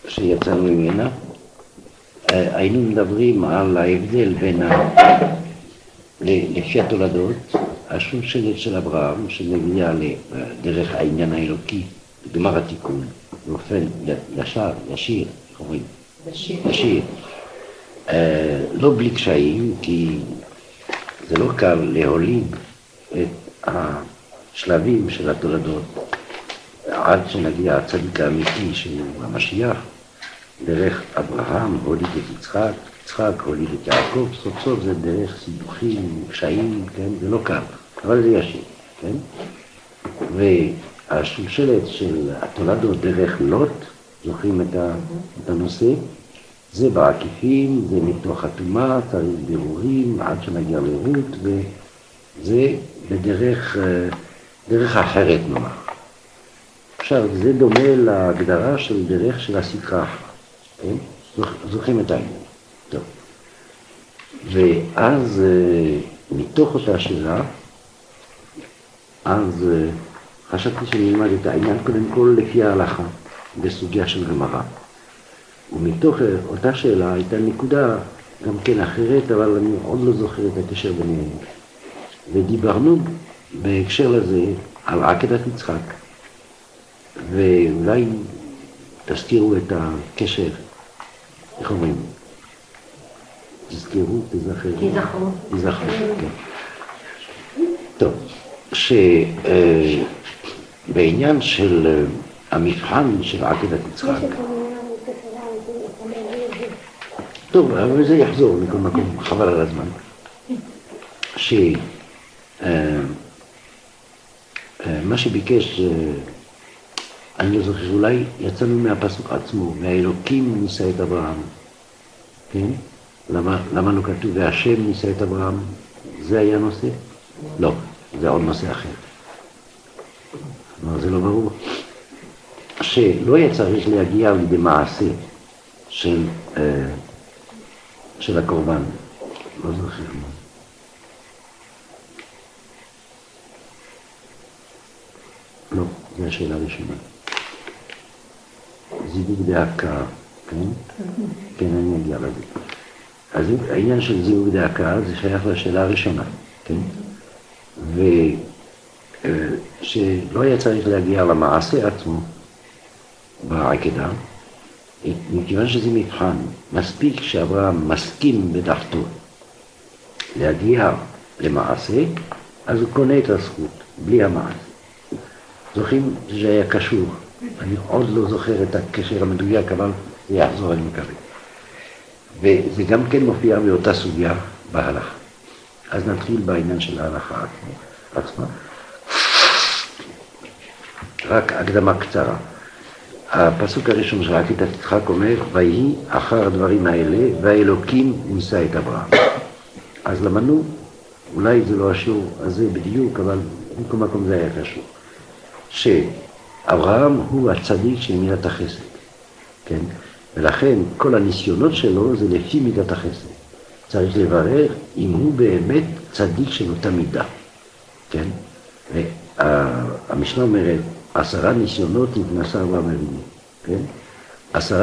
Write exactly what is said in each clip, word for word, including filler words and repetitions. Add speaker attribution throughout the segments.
Speaker 1: שיצאנו ממנה, היינו מדברים על ההבדל בין, ה... לפי התולדות, השושלת של אברהם, שמביאה לדרך העניין האלוקי, גמר התיקון, באופן ישר, ישיר, איך אומרים?
Speaker 2: ישיר.
Speaker 1: ישיר. לא בלי קשיים, כי זה לא קל להוליד את השלבים של התולדות, עד שנגיע הצדיק האמיתי שהוא המשיח, דרך אברהם הוליד את יצחק, יצחק הוליד את יעקב, סוף סוף זה דרך סיבוכים, קשיים, כן? זה לא קל, אבל זה ישיר, כן? והשושלת של התולדות דרך לוט, זוכרים את, ה, את הנושא, זה בעקיפין, זה מתוך חתומה, צריך בירורים עד שנגיע לרות, וזה בדרך דרך אחרת נאמר. עכשיו, זה דומה להגדרה של דרך של הסדרה, כן? זוכרים את העניין. טוב. ואז מתוך אותה שאלה, אז חשבתי שנלמד את העניין קודם כל לפי ההלכה, בסוגיה של גמרא. ומתוך אותה שאלה הייתה נקודה גם כן אחרת, אבל אני עוד לא זוכר את הקשר ביניהם. ודיברנו בהקשר לזה על עקדת יצחק. ואולי תזכירו את הקשר, איך אומרים? תזכירו, תזכרו.
Speaker 2: תזכרו.
Speaker 1: תזכרו, כן. טוב, שבעניין של המבחן של עקדת יצחק, טוב, אבל זה יחזור מכל מקום, חבל על הזמן, שמה שביקש, אני לא זוכר, אולי יצאנו מהפסוק עצמו, והאלוקים ניסה את אברהם, כן? למה, למה לא כתוב, והשם ניסה את אברהם? זה היה נושא? לא, זה עוד נושא אחר. אבל זה לא ברור. שלא היה צריך להגיע לידי מעשה של, של הקורבן. לא זוכר. לא, זו השאלה הראשונה. זיווג דאקה, כן? כן, אני אגיע לזה. אז העניין של זיווג דאקה זה שייך לשאלה הראשונה, כן? ושלא היה צריך להגיע למעשה עצמו בעקדה, מכיוון שזה מבחן, מספיק שאברהם מסכים בדעתו להגיע למעשה, אז הוא קונה את הזכות, בלי המעשה. זוכרים שזה היה קשור, אני עוד לא זוכר את הקשר המדויק, אבל זה יחזור, אני מקווה. וזה גם כן מופיע באותה סוגיה בהלכה. אז נתחיל בעניין של ההלכה עצמה. רק הקדמה קצרה. הפסוק הראשון של עקדת יצחק אומר, ויהי אחר הדברים האלה, והאלוקים ניסה את אברהם. אז למדנו, אולי זה לא השיעור הזה בדיוק, אבל בכל מקום זה היה קשור. שאברהם הוא הצדיק של מידת החסד, כן? ולכן כל הניסיונות שלו זה לפי מידת החסד. צריך לברר אם הוא באמת צדיק של אותה מידה, כן? והמשנה אומרת, עשרה ניסיונות התנסה אברהם אבינו, כן? עשרה,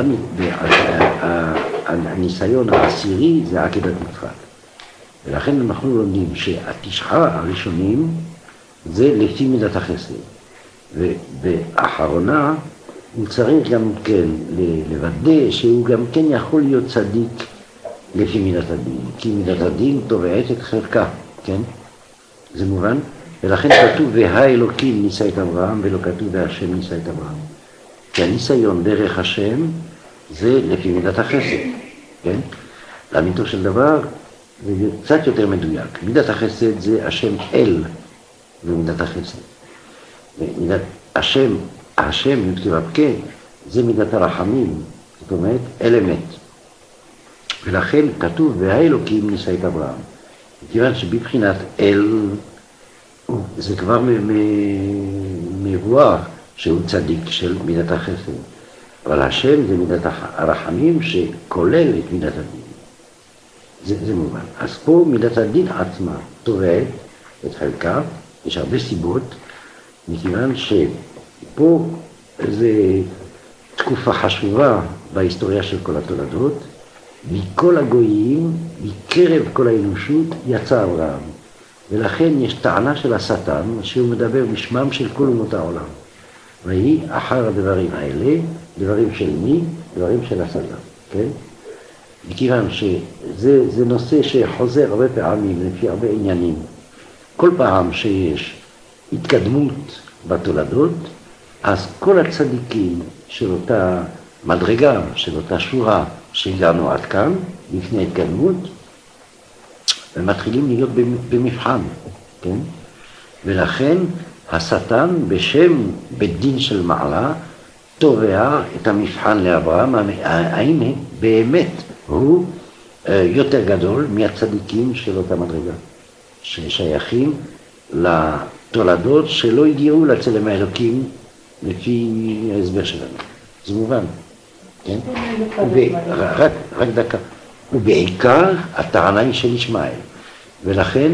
Speaker 1: הניסיון העשירי זה עקדת יצחק. ולכן אנחנו לומדים שהתשעה הראשונים זה לפי מידת החסד. ובאחרונה הוא צריך גם כן לוודא שהוא גם כן יכול להיות צדיק לפי מידת הדין, כי מידת הדין תובעת את חלקה, כן? זה מובן? ולכן כתוב והאלוקים ניסה את אברהם, ולא כתוב והשם ניסה את אברהם. כי הניסיון דרך השם זה לפי מידת החסד, כן? לאמיתו של דבר זה קצת יותר מדויק. מידת החסד זה השם אל ומידת החסד. מידת השם, השם מכתיב כן, זה מידת הרחמים, זאת אומרת אל אמת. ולכן כתוב והאלוקים ניסה את אברהם. מכיוון שבבחינת אל זה כבר מבואר שהוא צדיק של מידת החסד. אבל השם זה מידת הרחמים שכולל את מידת הדין. זה, זה מובן. אז פה מידת הדין עצמה תובעת את חלקה, יש הרבה סיבות, מכיוון שפה זה תקופה חשובה בהיסטוריה של כל התולדות. מכל הגויים, מקרב כל האנושות, יצא אברהם. ולכן יש טענה של השטן, שהוא מדבר בשמם של כל אומות העולם. והיא אחר הדברים האלה, דברים של מי? דברים של השטן, כן? מכיוון שזה זה נושא שחוזר הרבה פעמים, לפי הרבה עניינים. כל פעם שיש התקדמות בתולדות, אז כל הצדיקים של אותה מדרגה, של אותה שורה שהגענו עד כאן, לפני התקדמות, הם מתחילים להיות במבחן, כן? ולכן השטן בשם בית דין של מעלה תובע את המבחן לאברהם, האם באמת הוא יותר גדול מהצדיקים של אותה מדרגה, ששייכים לתולדות שלא הגיעו לצלם האלוקים לפי ההסבר שלנו. זה מובן, כן? רק, רק דקה. ובעיקר הטענה היא של ישמעאל, ולכן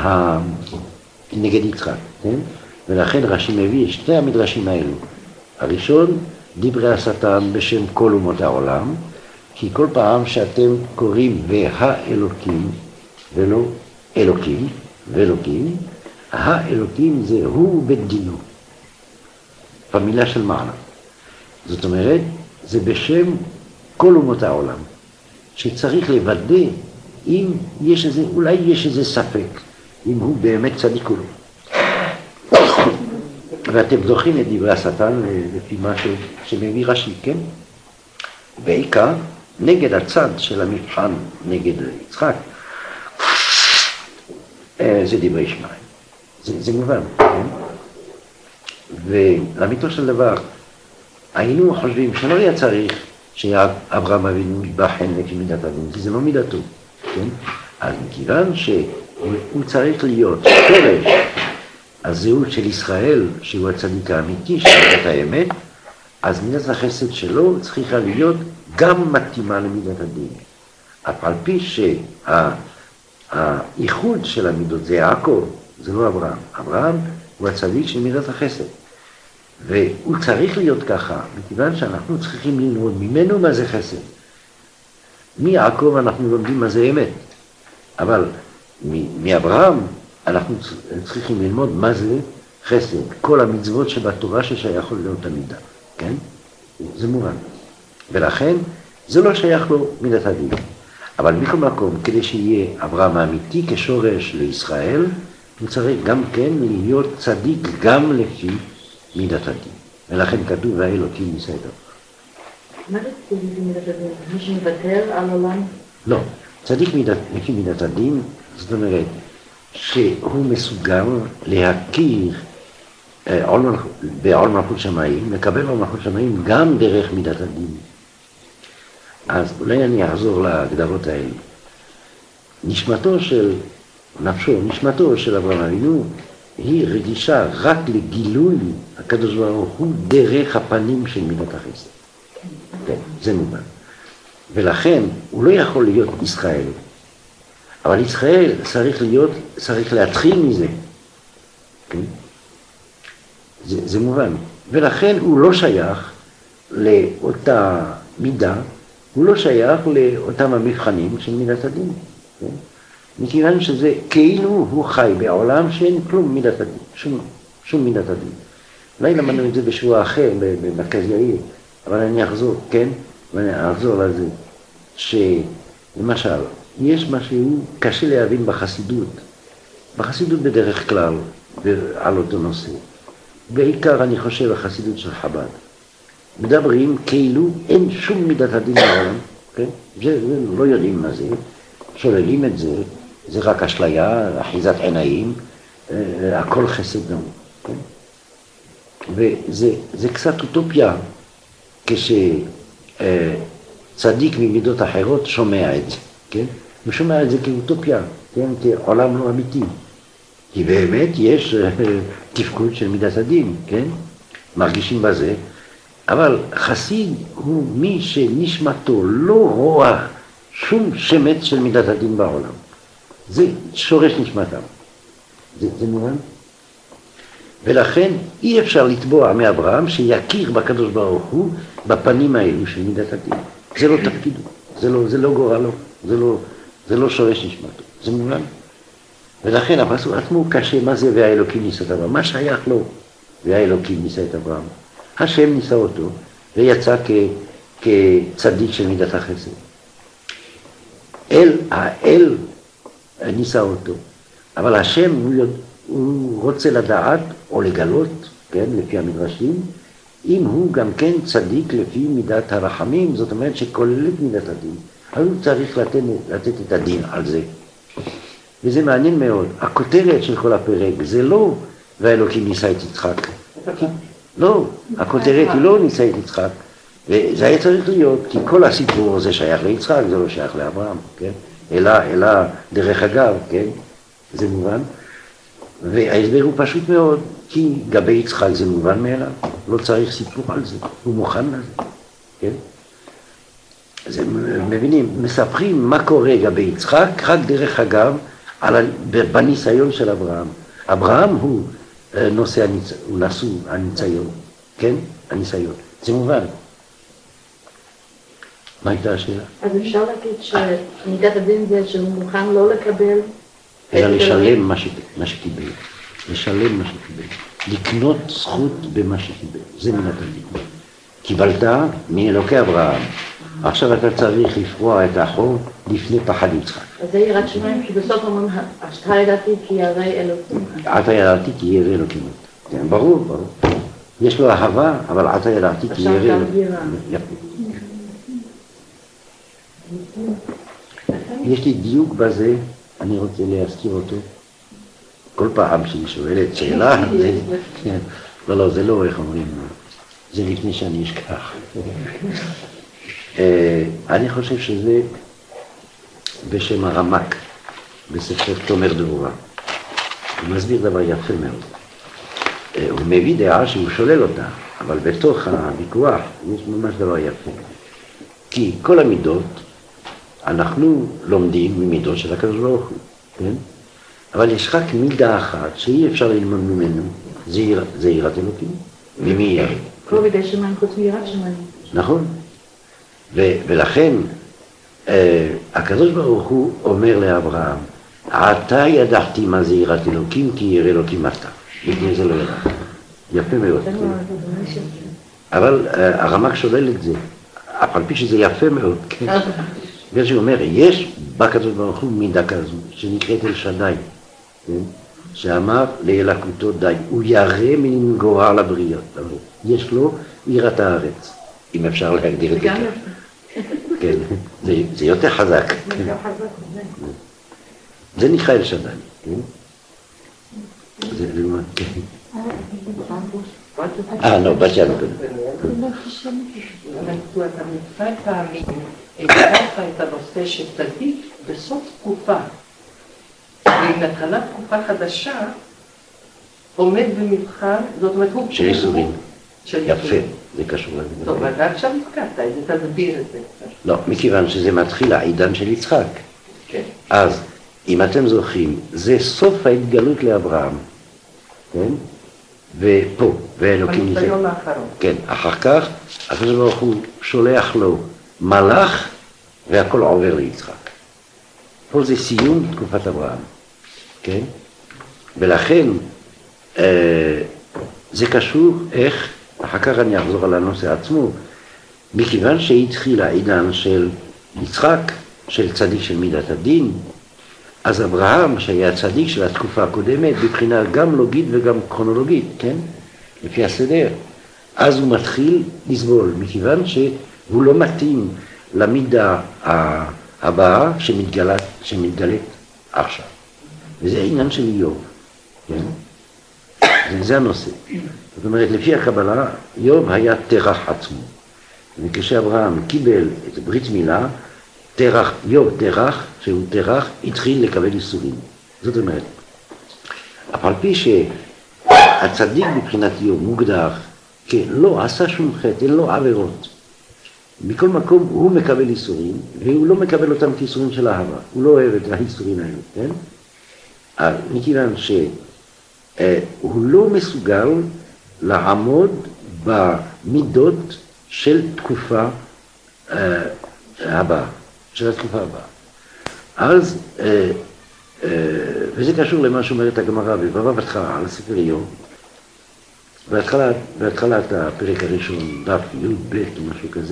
Speaker 1: נגד יצחק, כן? ולכן רש"י מביא שתי המדרשים האלו. הראשון, דברי השטן בשם כל אומות העולם, כי כל פעם שאתם קוראים והאלוקים ולא אלוקים ואלוקים, האלוקים זה הוא בית דינו, במילה של מעלה. זאת אומרת, זה בשם כל אומות העולם, שצריך לוודא אם יש איזה, אולי יש איזה ספק, אם הוא באמת צדיק או לא. ואתם זוכרים את דברי השטן לפי מה שמביא רש"י, כן? בעיקר נגד הצד של המבחן, נגד יצחק, זה דברי ישמעאל. זה, זה מובן, כן? ולאמיתו של דבר, היינו חושבים שלא היה צריך שאברהם אבינו ייבחן לפי מידת הדין, כי זה לא מידתו, כן? אז מכיוון שהוא צריך להיות שורש הזהות של ישראל, שהוא הצדיק האמיתי, של האמת, אז מידת החסד שלו צריכה להיות גם מתאימה למידת הדין. אף על פי שהייחוד של המידות זה יעקב, זה לא אברהם. אברהם הוא הצדיק של מידת החסד. והוא צריך להיות ככה, מכיוון שאנחנו צריכים ללמוד ממנו מה זה חסד. מיעקב אנחנו לומדים מה זה אמת, אבל מאברהם אנחנו צריכים ללמוד מה זה חסד, כל המצוות שבתורה ששייכות לאותה מידה, כן? זה מובן. ולכן זה לא שייך לו מידת הדין. אבל מכל מקום, כדי שיהיה אברהם האמיתי כשורש לישראל, הוא צריך גם כן להיות צדיק גם לפי מידת הדין. ולכן כתוב והאלוקים בסדר.
Speaker 2: מה זה צדיק מידת הדין? מי שמוותר על עולם?
Speaker 1: לא, צדיק לפי מידת הדין, זאת אומרת שהוא מסוגל להכיר בעול מלכות שמיים, לקבל בעול מלכות שמיים גם דרך מידת הדין. אז אולי אני אחזור להגדרות האלה. נשמתו של, נפשו, נשמתו של אברהם אבינו, היא רגישה רק לגילוי הקדוש ברוך הוא דרך הפנים של מידת החסד. כן, זה מובן. ולכן הוא לא יכול להיות ישראל. אבל ישראל צריך להיות, צריך להתחיל מזה. כן? זה, זה מובן. ולכן הוא לא שייך לאותה מידה, הוא לא שייך לאותם המבחנים של מידת הדין. כן? מכיוון שזה כאילו הוא חי בעולם שאין כלום מידת הדין, שום, שום מידת הדין. אולי למדנו את זה בשבוע אחר, במרכז יאיר, אבל אני אחזור, כן? ואני אחזור לזה, שלמשל, יש משהו קשה להבין בחסידות, בחסידות בדרך כלל, על אותו נושא. בעיקר אני חושב החסידות של חב"ד. מדברים כאילו אין שום מידת הדין בעולם, כן? זה, זה לא יודעים מה זה, שוללים את זה, זה רק אשליה, אחיזת עיניים, הכל חסד נמוך, כן? וזה זה קצת אוטופיה, כשצדיק ממידות אחרות שומע את זה, כן? הוא שומע את זה כאוטופיה, כן? כעולם לא אמיתי. כי באמת יש תפקוד של מידת הדין, כן? מרגישים בזה, אבל חסיד הוא מי שנשמתו לא רואה שום שמץ של מידת הדין בעולם. זה שורש נשמתם. זה, זה מובן? ולכן אי אפשר לתבוע מאברהם שיכיר בקדוש ברוך הוא בפנים האלו של מידת הדין. זה לא תפקידו, זה לא, זה לא גורלו, זה לא, זה לא שורש נשמתו, זה מובן. ולכן הפסוק עצמו קשה, מה זה והאלוקים ניסה את אברהם? מה שייך לו והאלוקים ניסה את אברהם? השם ניסה אותו ויצא כ, כצדיק של מידת החסד. אל, האל ניסה אותו, אבל השם הוא, יודע, הוא רוצה לדעת או לגלות, כן, לפי המדרשים, אם הוא גם כן צדיק לפי מידת הרחמים, זאת אומרת שכוללת מידת הדין, אז הוא צריך לתת, לתת את הדין על זה. וזה מעניין מאוד. הכותרת של כל הפרק זה לא והאלוקים ניסה את יצחק. לא, הכותרת היא לא ניסה את יצחק. וזה היה צריך להיות, כי כל הסיפור הזה שייך ליצחק, זה לא שייך לאברהם, כן? אלא, אלא דרך אגב, כן? זה מובן. וההסבר הוא פשוט מאוד, כי גבי יצחק זה מובן מאליו, לא צריך סיפור על זה, הוא מוכן לזה, כן? אז הם מבינים, מספרים מה קורה גבי יצחק, רק דרך אגב, על, בניסיון של אברהם. אברהם הוא נושא, הניצ... הוא נשוא הניסיון, כן? הניסיון. זה מובן. מה הייתה השאלה?
Speaker 2: אז אפשר להגיד שמידת הדין זה שהוא מוכן לא לקבל...
Speaker 1: אלא לשלם מה, ש... מה שקיבל. לשלם מה שקיבל. לקנות זכות במה שקיבל. זה מידת הדין. קיבלת מאלוקי אברהם. עכשיו אתה צריך לפרוע את החוב לפני פחד יצחק.
Speaker 2: אז זה יראת שמיים, כי בסוף אומרים, אתה ידעתי כי ירא אלוקים.
Speaker 1: אתה ידעתי כי ירא אלוקים. כן, ברור, ברור. יש לו אהבה, אבל אתה ידעתי כי ירא אלוקים. יש לי דיוק בזה, אני רוצה להזכיר אותו. כל פעם שהיא שואלת שאלה, לא, לא, זה לא איך אומרים, זה לפני שאני אשכח. אני חושב שזה בשם הרמק, בספר תומר דבורה. הוא מסביר דבר יפה מאוד. הוא מביא דעה שהוא שולל אותה, אבל בתוך הוויכוח יש ממש דבר יפה. כי כל המידות, אנחנו לומדים ממידות של הקדוש ברוך הוא, כן? אבל יש רק מידה אחת שאי אפשר ללמוד ממנו, זה יראת אלוקים. ממי ירא?
Speaker 2: כל מידי שמיים חוץ מיראת שמיים.
Speaker 1: נכון. ולכן הקדוש ברוך הוא אומר לאברהם, אתה ידעתי מה זה יראת אלוקים, כי ירא אלוקים אתה. לפני זה לא ידע. יפה מאוד. אבל הרמק שולל את זה, אף על פי שזה יפה מאוד. בגלל שהוא אומר, יש בקדוש ברוך הוא מידה כזו, שנקראת אל שדי, שאמר לאלוקותו די, הוא ירא מן גורל לבריות. יש לו יראת הארץ, אם אפשר להגדיר את זה. כן, זה יותר חזק. זה נקרא אל שדי, כן? זה למה, כן. אה, לא, בת ים.
Speaker 3: אתה מצא פעמים, הגעת את הנושא של צדיק בסוף תקופה, ועם התחלת תקופה חדשה, עומד במבחן, זאת אומרת, הוא...
Speaker 1: של ייסורים. יפה, זה קשור לזה.
Speaker 3: טוב, אז עכשיו התקעת, תסביר את זה.
Speaker 1: לא, מכיוון שזה מתחיל העידן של יצחק.
Speaker 3: כן.
Speaker 1: אז, אם אתם זוכרים, זה סוף ההתגלות לאברהם, כן? ופה, ואלוקים ניסה.
Speaker 3: ביום האחרון.
Speaker 1: כן, אחר כך, הקדוש ברוך הוא שולח לו מלאך, והכל עובר ליצחק. פה זה סיום תקופת אברהם, כן? ולכן, אה, זה קשור איך, אחר כך אני אחזור על הנושא עצמו, מכיוון שהתחיל העידן של יצחק, של צדיק של מידת הדין, אז אברהם, שהיה צדיק של התקופה הקודמת, בבחינה גם לוגית וגם כרונולוגית, כן? לפי הסדר. אז הוא מתחיל לסבול, מכיוון שהוא לא מתאים למידה הבאה שמתגלת, שמתגלת עכשיו. וזה העניין של איוב, כן? זה הנושא. זאת אומרת, לפי הקבלה, איוב היה תרח עצמו. וכשאברהם קיבל את ברית מילה, תרח, איוב תרח, שהוא תרח, התחיל לקבל ייסורים. זאת אומרת, אף על פי שהצדיק מבחינת איוב מוגדר, כן, לא עשה שום חטא, אין לו עבירות. מכל מקום הוא מקבל ייסורים, והוא לא מקבל אותם כייסורים של אהבה. הוא לא אוהב את הייסורים האלה, כן? מכיוון ש... הוא לא מסוגל לעמוד במידות של תקופה הבאה, של התקופה הבאה. אז, וזה קשור למה שאומרת הגמרא בבבא בתרא על ספר איוב, בהתחלת הפרק הראשון, דף י"ב או משהו כזה,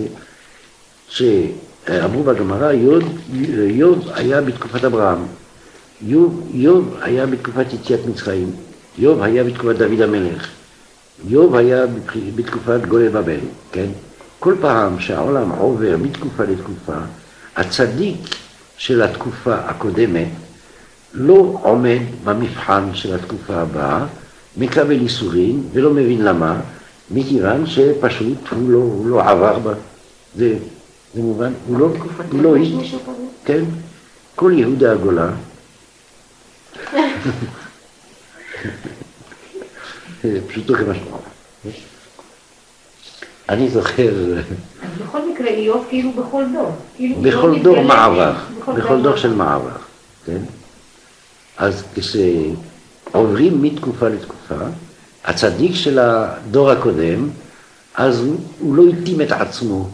Speaker 1: שאמרו בגמרא, איוב היה בתקופת אברהם, איוב היה בתקופת יציאת מצרים, איוב היה בתקופת דוד המלך, איוב היה בתקופת גולי בבל, כן? כל פעם שהעולם עובר מתקופה לתקופה, הצדיק של התקופה הקודמת לא עומד במבחן של התקופה הבאה, מקבל איסורים ולא מבין למה, מכיוון שפשוט הוא לא, הוא לא עבר בה. זה, זה מובן, הוא לא, הוא לא, כן, כל יהודה הגולה, פשוטו כמשמעו. אני זוכר...
Speaker 2: אז בכל מקרה איוב כאילו בכל דור.
Speaker 1: בכל דור מעבר, בכל דור של מעבר, כן? אז כשעוברים מתקופה לתקופה, הצדיק של הדור הקודם, אז הוא לא התאים את עצמו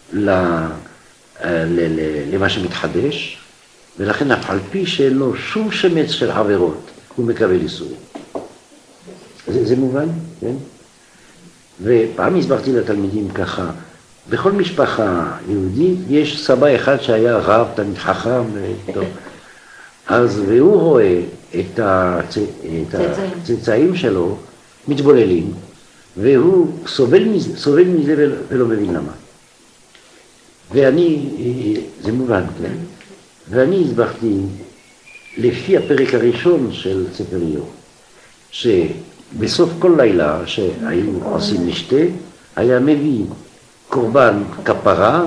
Speaker 1: למה שמתחדש, ולכן אף על פי שאין לו שום שמץ של עבירות, הוא מקבל איסורים. זה, זה מובן, כן? ופעם הסברתי לתלמידים ככה, בכל משפחה יהודית יש סבא אחד שהיה רב, תלמיד חכם, טוב. אז והוא רואה את הצאצאים שלו מתבוללים, והוא סובל מזה, סובל מזה ולא מבין למה. ואני, זה מובן, כן? ואני הסברתי לפי הפרק הראשון של ספר איוב, שבסוף כל לילה שהיו עושים משתה, היה מביא קורבן כפרה,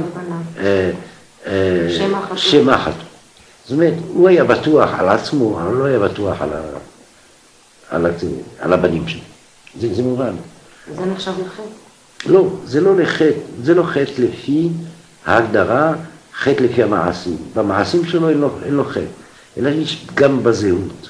Speaker 1: שם אחת. זאת אומרת, הוא היה בטוח על עצמו, אבל לא היה בטוח על, ה, על, ה, על הבנים שלו. זה, זה מובן.
Speaker 2: זה נחשב לחטא?
Speaker 1: לא, זה לא לחטא, זה לא חטא לפי ההגדרה, חטא לפי המעשים. במעשים שלו אין לו, אין לו חטא, אלא יש גם בזהות.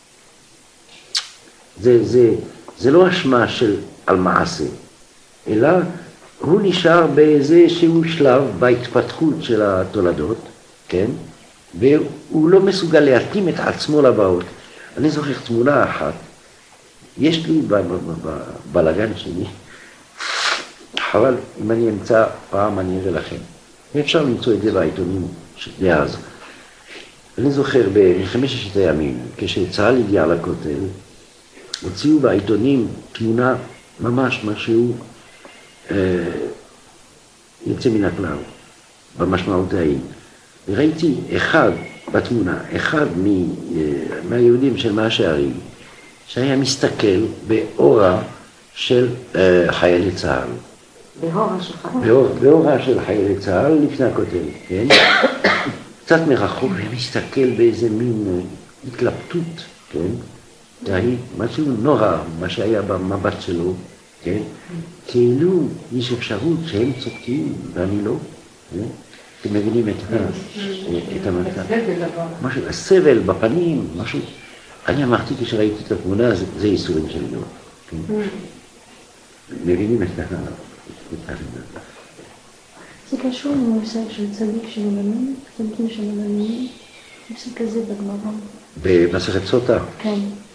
Speaker 1: זה, זה, זה לא אשמה של על מעשה, אלא הוא נשאר באיזשהו שלב בהתפתחות של התולדות, כן? והוא לא מסוגל להתאים את עצמו לבאות. אני זוכר תמונה אחת, יש לי בבלגן שלי, חבל אם אני אמצא פעם אני אראה לכם, ואפשר למצוא את זה בעיתונים דאז. אני זוכר במלחמת ששת הימים, כשצה"ל הגיע לכותל, הוציאו בעיתונים תמונה ממש משהו אה, יוצא מן הכלל, במשמעות העין. וראיתי אחד בתמונה, אחד מהיהודים של מאה שערים, שהיה מסתכל באורה של חיילי צה"ל.
Speaker 2: באורה של חיילי?
Speaker 1: באורה של חיילי צה"ל לפני הכותל, כן? קצת מרחוק, ומסתכל באיזה מין התלבטות, כן? זה היה משהו נורא, מה שהיה במבט שלו, כן? כאילו יש אפשרות שהם צודקים ואני לא, כן? אתם מבינים את המצב? משהו, הסבל בפנים, משהו. אני אמרתי כשראיתי את התמונה, זה ייסורים של איוב. מבינים את ה...
Speaker 4: זה קשור למושג של צדיק של עולמים, צדיקים של עולמים, יש כזה בגמרא.
Speaker 1: במסכת סוטה?
Speaker 4: כן.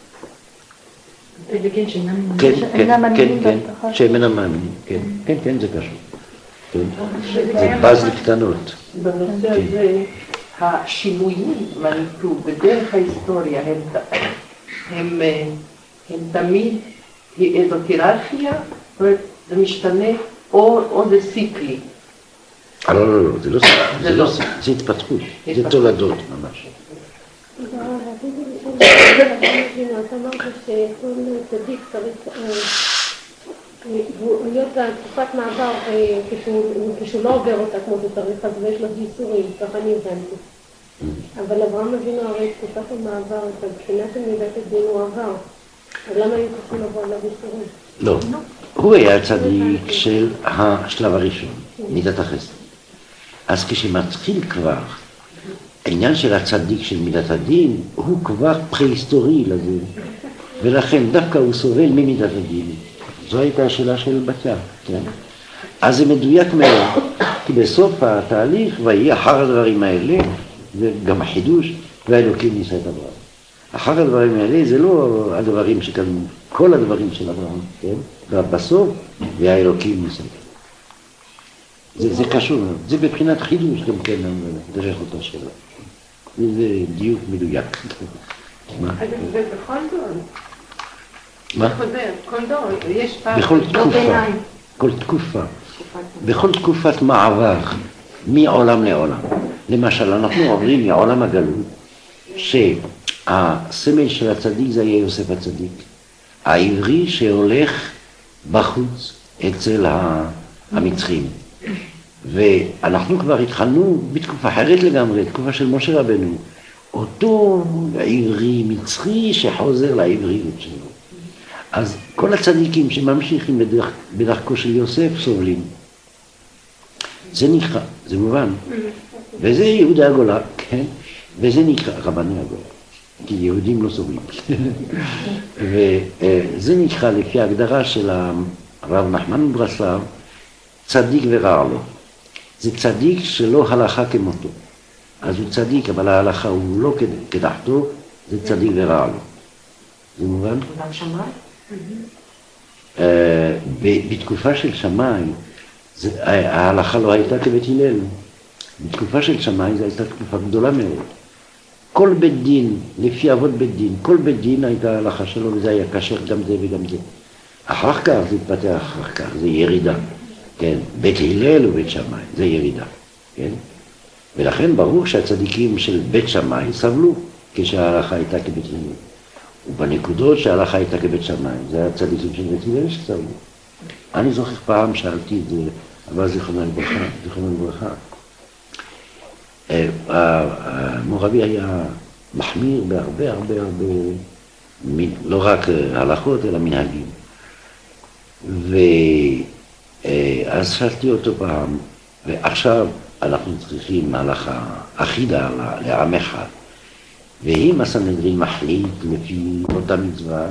Speaker 2: צדיקים שאינם
Speaker 1: כן, כן, כן, שהם אינם מאמינים, כן, כן, כן, זה קשור. זה בז לקטנות.
Speaker 3: בנושא הזה, השינויים מניתו בדרך ההיסטוריה הם תמיד איזו היררכיה, זה משתנה או זה סיקלי.
Speaker 1: לא, לא, לא, זה לא סיקלי, זה התפתחות, זה תולדות ממש.
Speaker 5: אתה אמרת שכל צדיק צריך להיות בתקופת מעבר כשהוא לא עובר אותה כמו שצריך, אז ויש לו ייסורים, ככה אני הבנתי. אבל אברהם אבינו הרי תקופת המעבר, את הבחינה של מידת הדין הוא עבר. אז למה היו צריכים לבוא עליו ייסורים?
Speaker 1: לא, הוא היה צדיק של השלב הראשון, מידת החסד. אז כשמתחיל כבר העניין של הצדיק של מידת הדין הוא כבר פרה-היסטורי לזה. ולכן דווקא הוא סובל ממידת הדין. זו הייתה השאלה של בתיה, כן? אז זה מדויק מאוד, כי בסוף התהליך, ויהי אחר הדברים האלה, וגם החידוש, והאלוקים ניסה את אברהם. אחר הדברים האלה זה לא הדברים שקדמו, כל הדברים של אברהם, כן? ובסוף, והאלוקים ניסה. זה, זה קשור, זה בבחינת חידוש גם כן, דרך אותה שאלה. זה דיוק מדויק. מה?
Speaker 3: ובכל דור.
Speaker 1: מה?
Speaker 3: כל דור, יש פעם.
Speaker 1: בכל תקופה, כל תקופה, בכל תקופת מעבר, מעולם לעולם. למשל, אנחנו עוברים מעולם הגלות, שהסמל של הצדיק זה יהיה יוסף הצדיק, העברי שהולך בחוץ אצל המצרים. ואנחנו כבר התחלנו בתקופה אחרת לגמרי, תקופה של משה רבנו, אותו עברי מצרי שחוזר לעבריות שלו. אז כל הצדיקים שממשיכים בדרך, בדרכו של יוסף סובלים. זה נקרא, זה מובן. וזה יהודי הגולה, כן? וזה נקרא רבני הגולה, כי יהודים לא סובלים. וזה נקרא לפי ההגדרה של הרב נחמן מברסלב, צדיק ורע לו. זה צדיק שלא הלכה כמותו. אז הוא צדיק, אבל ההלכה הוא לא כדחתו, זה צדיק ורע לו. זה מובן?
Speaker 2: גם שמאי?
Speaker 1: בתקופה של שמאי, ההלכה לא הייתה כבית הלל. בתקופה של שמאי זו הייתה תקופה גדולה מאוד. כל בית דין, לפי אבות בית דין, כל בית דין הייתה ההלכה שלו, וזה היה קשר גם זה וגם זה. אחר כך זה התפתח אחר כך, זה ירידה. כן, בית הלל ובית שמאי, זה ירידה. כן? ולכן ברור שהצדיקים של בית שמאי סבלו כשההלכה הייתה כבית הלל. ובנקודות שההלכה הייתה כבית שמאי, זה הצדיקים של בית הלל שסבלו. אני זוכר פעם שאלתי את זה, אבל זיכרונו לברכה, זיכרונו לברכה. המורבי היה מחמיר בהרבה הרבה הרבה, לא רק הלכות אלא מנהגים. ואז שאלתי אותו פעם, ועכשיו אנחנו צריכים הלכה אחידה לעם אחד. ואם הסנהדרין מחליט לפי אותה מצווה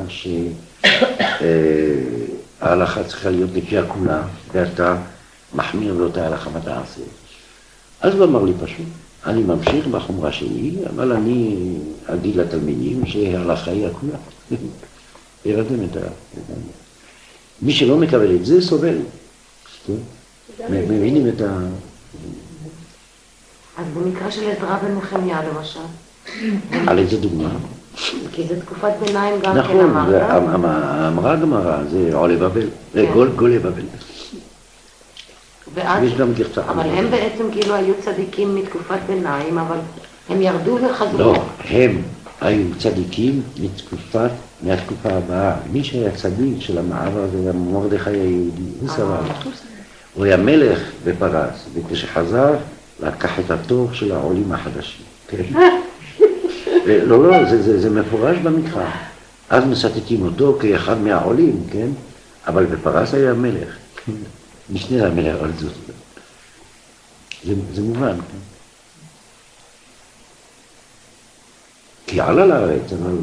Speaker 1: שההלכה צריכה להיות לפי הכולה, ואתה מחמיר באותה הלכה מה תעשה. אז הוא אמר לי פשוט, אני ממשיך בחומרה שלי, אבל אני אגיד לתלמידים שההלכה היא הכולה. הבנתם את ה... מי שלא מקבל את זה סובל. מבינים את ה...
Speaker 2: אז במקרה של עזרא ונחמיה למשל.
Speaker 1: על איזה דוגמה?
Speaker 2: כי זה תקופת ביניים גם כן
Speaker 1: נכון,
Speaker 2: אמרת.
Speaker 1: אמרה הגמרא, זה עולי בבל, גולי בבל. יש גם גרסה.
Speaker 2: אבל הם בעצם כאילו היו צדיקים מתקופת ביניים, אבל הם ירדו וחזרו.
Speaker 1: לא, הם היו צדיקים מתקופת, מהתקופה הבאה. מי שהיה צדיק של המעבר זה היה מרדכי היהודי, הוא סבל. הוא היה מלך בפרס, וכשחזר לקח את התור של העולים החדשים. לא, לא, זה, זה, זה מפורש במקרא. אז מסתתים אותו כאחד מהעולים, כן? אבל בפרס היה מלך. משנה המלך על זאת. זה, זה מובן, כן? כי עלה לארץ, אבל...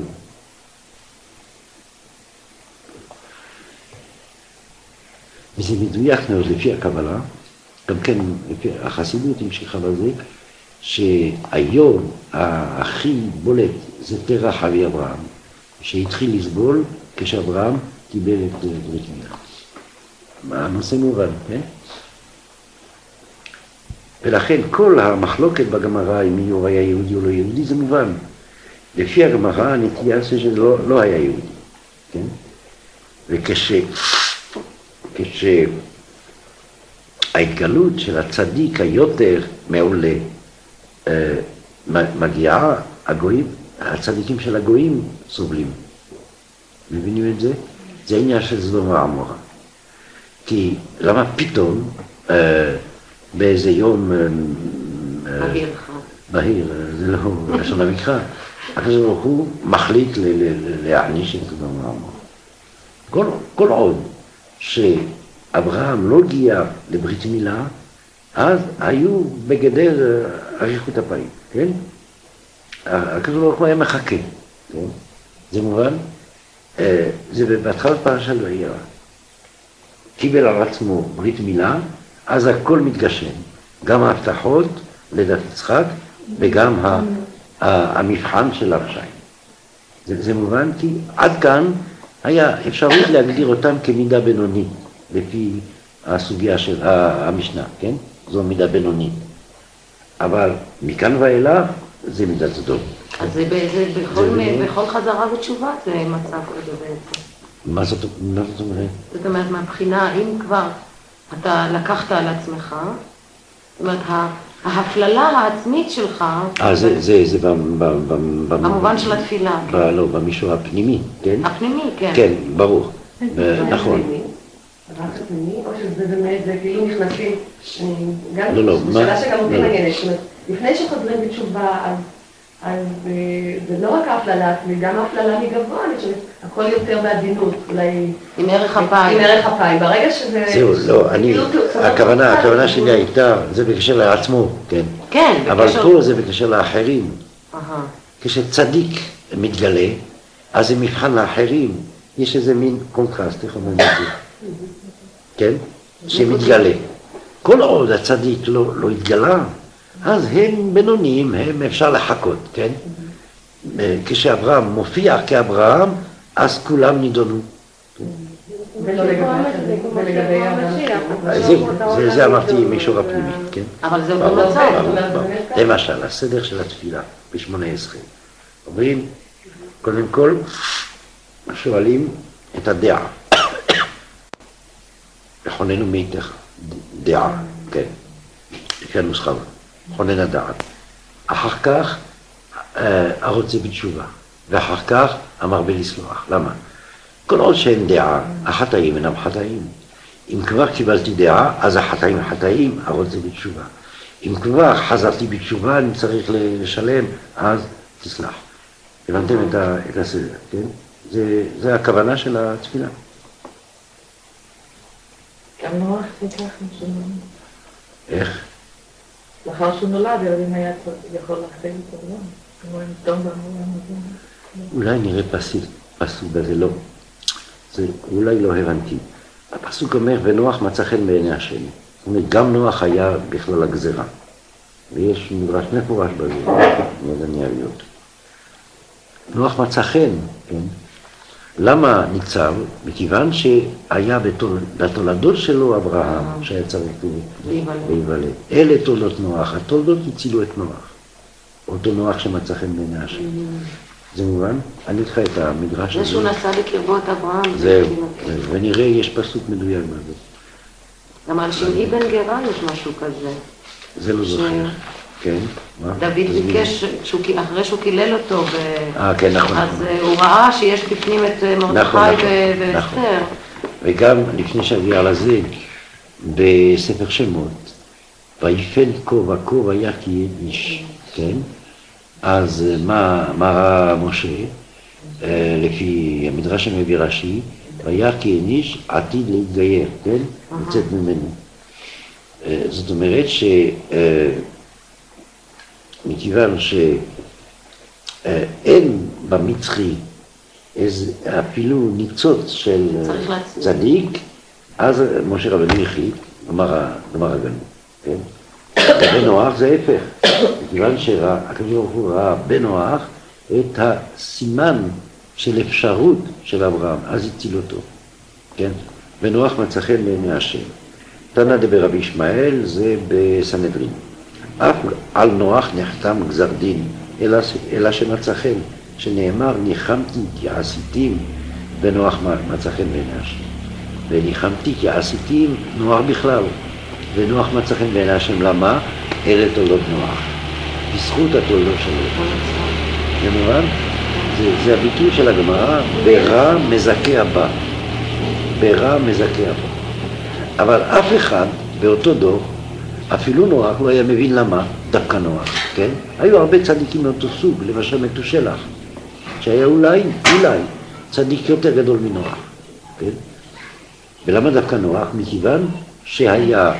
Speaker 1: וזה מדויק מאוד לפי הקבלה, גם כן לפי החסידות המשיכה בזה, שהיום הכי בולט זה תרח אבי אברהם, שהתחיל לסבול כשאברהם קיבל את ברית מילה. הנושא מובן, כן? ולכן כל המחלוקת בגמרא אם הוא היה יהודי או לא יהודי זה מובן. לפי הגמרא הנטייה שזה לא, לא היה יהודי, כן? וכש... כש... ההתגלות של הצדיק היותר מעולה אה, מגיעה, הגויים, הצדיקים של הגויים סובלים. מבינים את זה? זה עניין של סדום ועמורה. כי למה פתאום אה, באיזה יום אה,
Speaker 2: בהיר אחד.
Speaker 1: בהיר, זה לא לשון המקרא, הקדוש ברוך הוא מחליט להעניש את סדום ועמורה. כל, כל עוד שאברהם לא הגיע לברית מילה, אז היו בגדר אריכות אפיים, כן? הקדוש ברוך הוא היה מחכה, כן? זה מובן? זה בהתחלת פרשת וירא. קיבל על עצמו ברית מילה, אז הכל מתגשם. גם ההבטחות לידת יצחק וגם המבחן של הרשעים. זה, זה מובן כי עד כאן היה אפשרות להגדיר אותם כמידה בינונית, לפי הסוגיה של המשנה, כן? זו מידה בינונית. אבל מכאן ואילך זה מידת סדום.
Speaker 2: אז זה בכל, בכל חזרה בתשובה זה מצב כזה בעצם.
Speaker 1: מה זאת אומרת?
Speaker 2: זאת אומרת, מהבחינה, אם כבר אתה לקחת על עצמך, זאת אומרת, ההפללה העצמית שלך...
Speaker 1: אה, זה, זה, זה
Speaker 2: במובן של התפילה.
Speaker 1: לא, במישור הפנימי, כן?
Speaker 2: הפנימי, כן.
Speaker 1: כן, ברור, נכון.
Speaker 3: רק הפנימי, או שזה באמת, זה כאילו נכנסים, גם
Speaker 1: לא, לא,
Speaker 3: שאלה שגם אותי מעניינת, זאת אומרת, לפני שחוזרים בתשובה, אז זה לא רק ההפללה עצמית, גם ההפללה מגבוה, אני חושבת, הכל יותר בעדינות, אולי...
Speaker 2: עם ערך אפיים.
Speaker 3: עם ערך אפיים, ברגע שזה...
Speaker 1: זהו, לא, אני, הכוונה, הכוונה שלי הייתה, זה בקשר לעצמו, כן.
Speaker 2: כן, בקשר...
Speaker 1: אבל פה זה בקשר לאחרים. כשצדיק מתגלה, אז זה מבחן לאחרים, יש איזה מין קונטרסט, איך אומרים את זה? כן? שמתגלה. כל עוד הצדיק לא, לא התגלה, אז הם בינוניים, הם אפשר לחכות, כן? כשאברהם מופיע כאברהם, אז כולם נידונו.
Speaker 3: ולא לגבי המשיח.
Speaker 1: זה אמרתי מישור הפנימי, כן?
Speaker 2: אבל זה אותו מצב.
Speaker 1: למשל, הסדר של התפילה ב-שמונה עשרה. אומרים, קודם כל, שואלים את הדעה. לכוננו מאיתך, דעה, כן, לפי הנוסחה, כונן הדעת. אחר כך, הרוצה בתשובה, ואחר כך, המרבה לסלוח. למה? כל עוד שאין דעה, החטאים אינם חטאים. אם כבר קיבלתי דעה, אז החטאים החטאים, הרוצה בתשובה. אם כבר חזרתי בתשובה, אני צריך לשלם, אז תסלח. הבנתם את הסדר, כן? זה, זה הכוונה של התפילה.
Speaker 2: גם נוח זה ככה שנולד.
Speaker 1: איך?
Speaker 2: לאחר שהוא נולד, ילדים היה יכול להחזיר אותו, לא? כמו עם סדום בעולם הזה.
Speaker 1: אולי נראה פסוק, פסוק בזה, לא. זה אולי לא הבנתי. הפסוק אומר, ונוח מצא חן בעיני השם. זאת אומרת, גם נוח היה בכלל הגזרה. ויש מדרש מפורש בזה, לא יודע להיות. נוח מצא חן, כן? למה ניצב? מכיוון שהיה בתולדות שלו אברהם, שהיה צריך להיוולד. אלה תולדות נוח, התולדות הצילו את נוח. אותו נוח שמצא חן בעיני השם. זה מובן? אני איתך את המדרש הזה.
Speaker 2: זה שהוא נסע בקרבות אברהם.
Speaker 1: זהו, ונראה יש פסוק מדויק בזה.
Speaker 2: גם על שמעי בן גרה יש משהו כזה.
Speaker 1: זה לא זוכר, כן.
Speaker 2: דוד ביקש, אחרי שהוא קילל אותו,
Speaker 1: אה, כן, נכון.
Speaker 2: אז הוא ראה שיש בפנים את מרדכי ואסתר.
Speaker 1: וגם לפני שהגיע לזה, בספר שמות, ויפן כה וכה והיה כי איש, כן? אז מה ראה משה, לפי המדרש המביא רש"י, והיה כי איש עתיד להתגייר, כן? לצאת ממנו. זאת אומרת ש... מכיוון שאין במצחי אפילו ניצוץ של צדיק, אז משה רבנו החליט, אמר הגנו, כן? בנוח זה ההפך, מכיוון שהקדוש ברוך הוא ראה בנוח את הסימן של אפשרות של אברהם, אז הציל אותו, כן? בנוח מצא חן בעיני השם. תנא דברבי ישמעאל זה בסנהדרין. אף על נוח נחתם גזר דין, אלא, אלא שמצא חן, שנאמר ניחמתי כי עשיתים, ונוח מצא חן בעיני השם. וניחמתי כי עשיתים נוח בכלל, ונוח מצא חן בעיני השם. למה? אלה תולדות נוח, בזכות התולדות שלו. זה מובן? זה, זה הביטוי של הגמרא, ברע מזכה הבא. ברע מזכה הבא. אבל אף אחד באותו דור, אפילו נוח לא היה מבין למה דווקא נוח, כן? היו הרבה צדיקים מאותו סוג, למשל מתושלח, שהיה אולי, אולי, צדיק יותר גדול מנוח, כן? ולמה דווקא נוח? מכיוון שהיה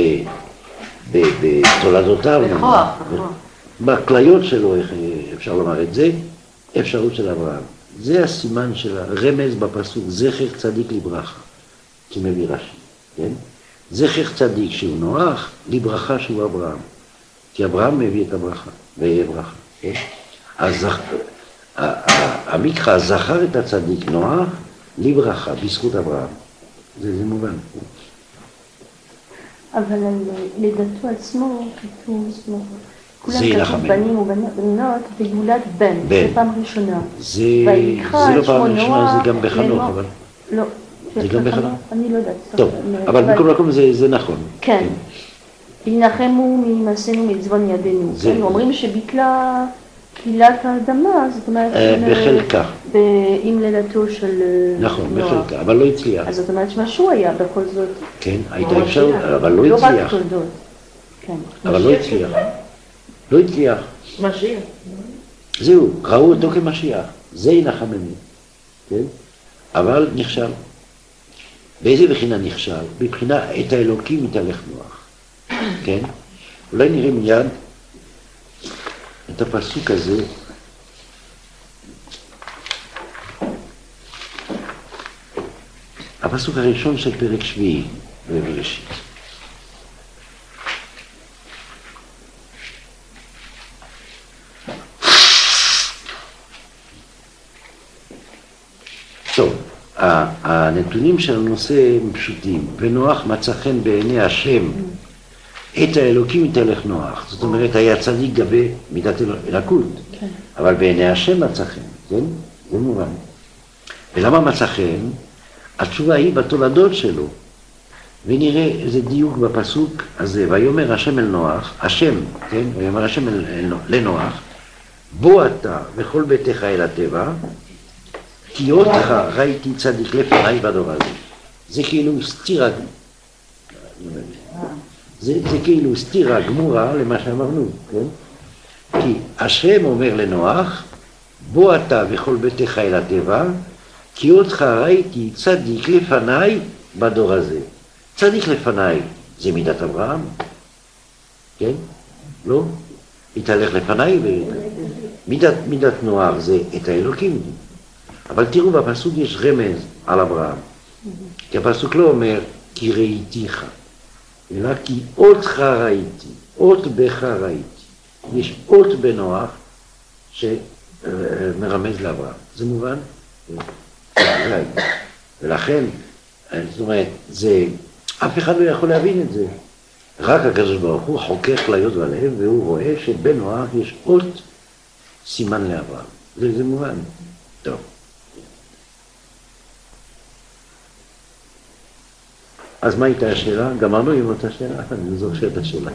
Speaker 1: בתולדותיו,
Speaker 2: בכוח,
Speaker 1: בכליות שלו, איך אפשר לומר את זה, אפשרות של אברהם. זה הסימן של הרמז בפסוק, זכר צדיק לברכה, כמביא רש"י, כן? זכר צדיק שהוא נוח, לברכה שהוא אברהם. כי אברהם מביא את הברכה, ויהיה ברכה, כן? אז המקרא זכר את הצדיק נוח, לברכה, בזכות אברהם. זה, זה מובן.
Speaker 4: אבל על לידתו עצמו כתוב, זאת אומרת,
Speaker 1: זה
Speaker 4: כולם
Speaker 1: ילך
Speaker 4: כתוב
Speaker 1: המלך.
Speaker 4: בנים ובנות בגאולת בן,
Speaker 1: בן.
Speaker 4: זה פעם ראשונה.
Speaker 1: זה,
Speaker 4: ויקרא
Speaker 1: זה לא
Speaker 4: את שמו
Speaker 1: פעם ראשונה,
Speaker 4: נוח
Speaker 1: זה גם בחנוך,
Speaker 4: לנוח.
Speaker 1: אבל...
Speaker 4: לא.
Speaker 1: זה גם בחנוך?
Speaker 4: אני לא יודעת.
Speaker 1: טוב, אבל בכל מקום זה, זה נכון.
Speaker 4: כן. ינחמו ממעשינו מצבון ידינו.
Speaker 1: זה-
Speaker 4: כן, אומרים שביטלה קהילת האדמה, זאת אומרת...
Speaker 1: אה,
Speaker 4: עם,
Speaker 1: בחלקה.
Speaker 4: ב- עם לידתו של אה,
Speaker 1: נכון,
Speaker 4: נוח.
Speaker 1: בחלקה, אבל לא הצליח.
Speaker 4: אז זאת אומרת שמשהו היה בכל זאת.
Speaker 1: כן, הייתה
Speaker 4: לא
Speaker 1: אפשרות,
Speaker 4: הצליח.
Speaker 1: אבל לא
Speaker 4: לא רק
Speaker 1: הצליח.
Speaker 4: תולדות. כן.
Speaker 1: אבל לא הצליח. לא הצליח.
Speaker 3: משיח.
Speaker 1: זהו, ראו אותו כמשיח. זה ינחמני. כן? אבל נכשל. באיזה בחינה נכשל? בבחינה את האלוקים מתהלך נוח. כן? אולי נראה מיד את הפסוק הזה. הפסוק הראשון של פרק שביעי בבראשית. טוב, הנתונים של הנושא הם פשוטים. ונוח מצא חן בעיני השם, את האלוקים מתהלך נוח. זאת אומרת, היה צדיק גבי מידת אלוקות, אבל בעיני השם מצא חן, כן? זה מובן. ולמה מצא חן? התשובה היא בתולדות שלו. ונראה איזה דיוק בפסוק הזה. ויאמר השם אל נוח, השם, כן? ויאמר השם אל, אל, לנוח, בוא אתה וכל ביתך אל הטבע, כי אותך ראיתי צדיק לפניי בדור הזה. זה כאילו סתירה, זה, זה כאילו סתירה גמורה למה שאמרנו, כן? כי השם אומר לנוח, בוא אתה וכל ביתך אל הטבע, כי אותך ראיתי צדיק לפניי בדור הזה. צדיק לפניי זה מידת אברהם, כן? לא? התהלך לפניי ומידת מידת נוח זה את האלוקים. אבל תראו בפסוק יש רמז על אברהם. כי הפסוק לא אומר כי ראיתיך, אלא כי אותך ראיתי, אות בך ראיתי. יש אות בנוח שמרמז לאברהם. זה מובן? ולכן, זאת אומרת, זה, אף אחד לא יכול להבין את זה. רק הקדוש ברוך הוא חוקר כליות ולב, והוא רואה שבנוח יש אות סימן לאברהם. זה, זה מובן. טוב. אז מה הייתה השאלה? גמרנו עם אותה שאלה? אני לא זוכר את השאלה.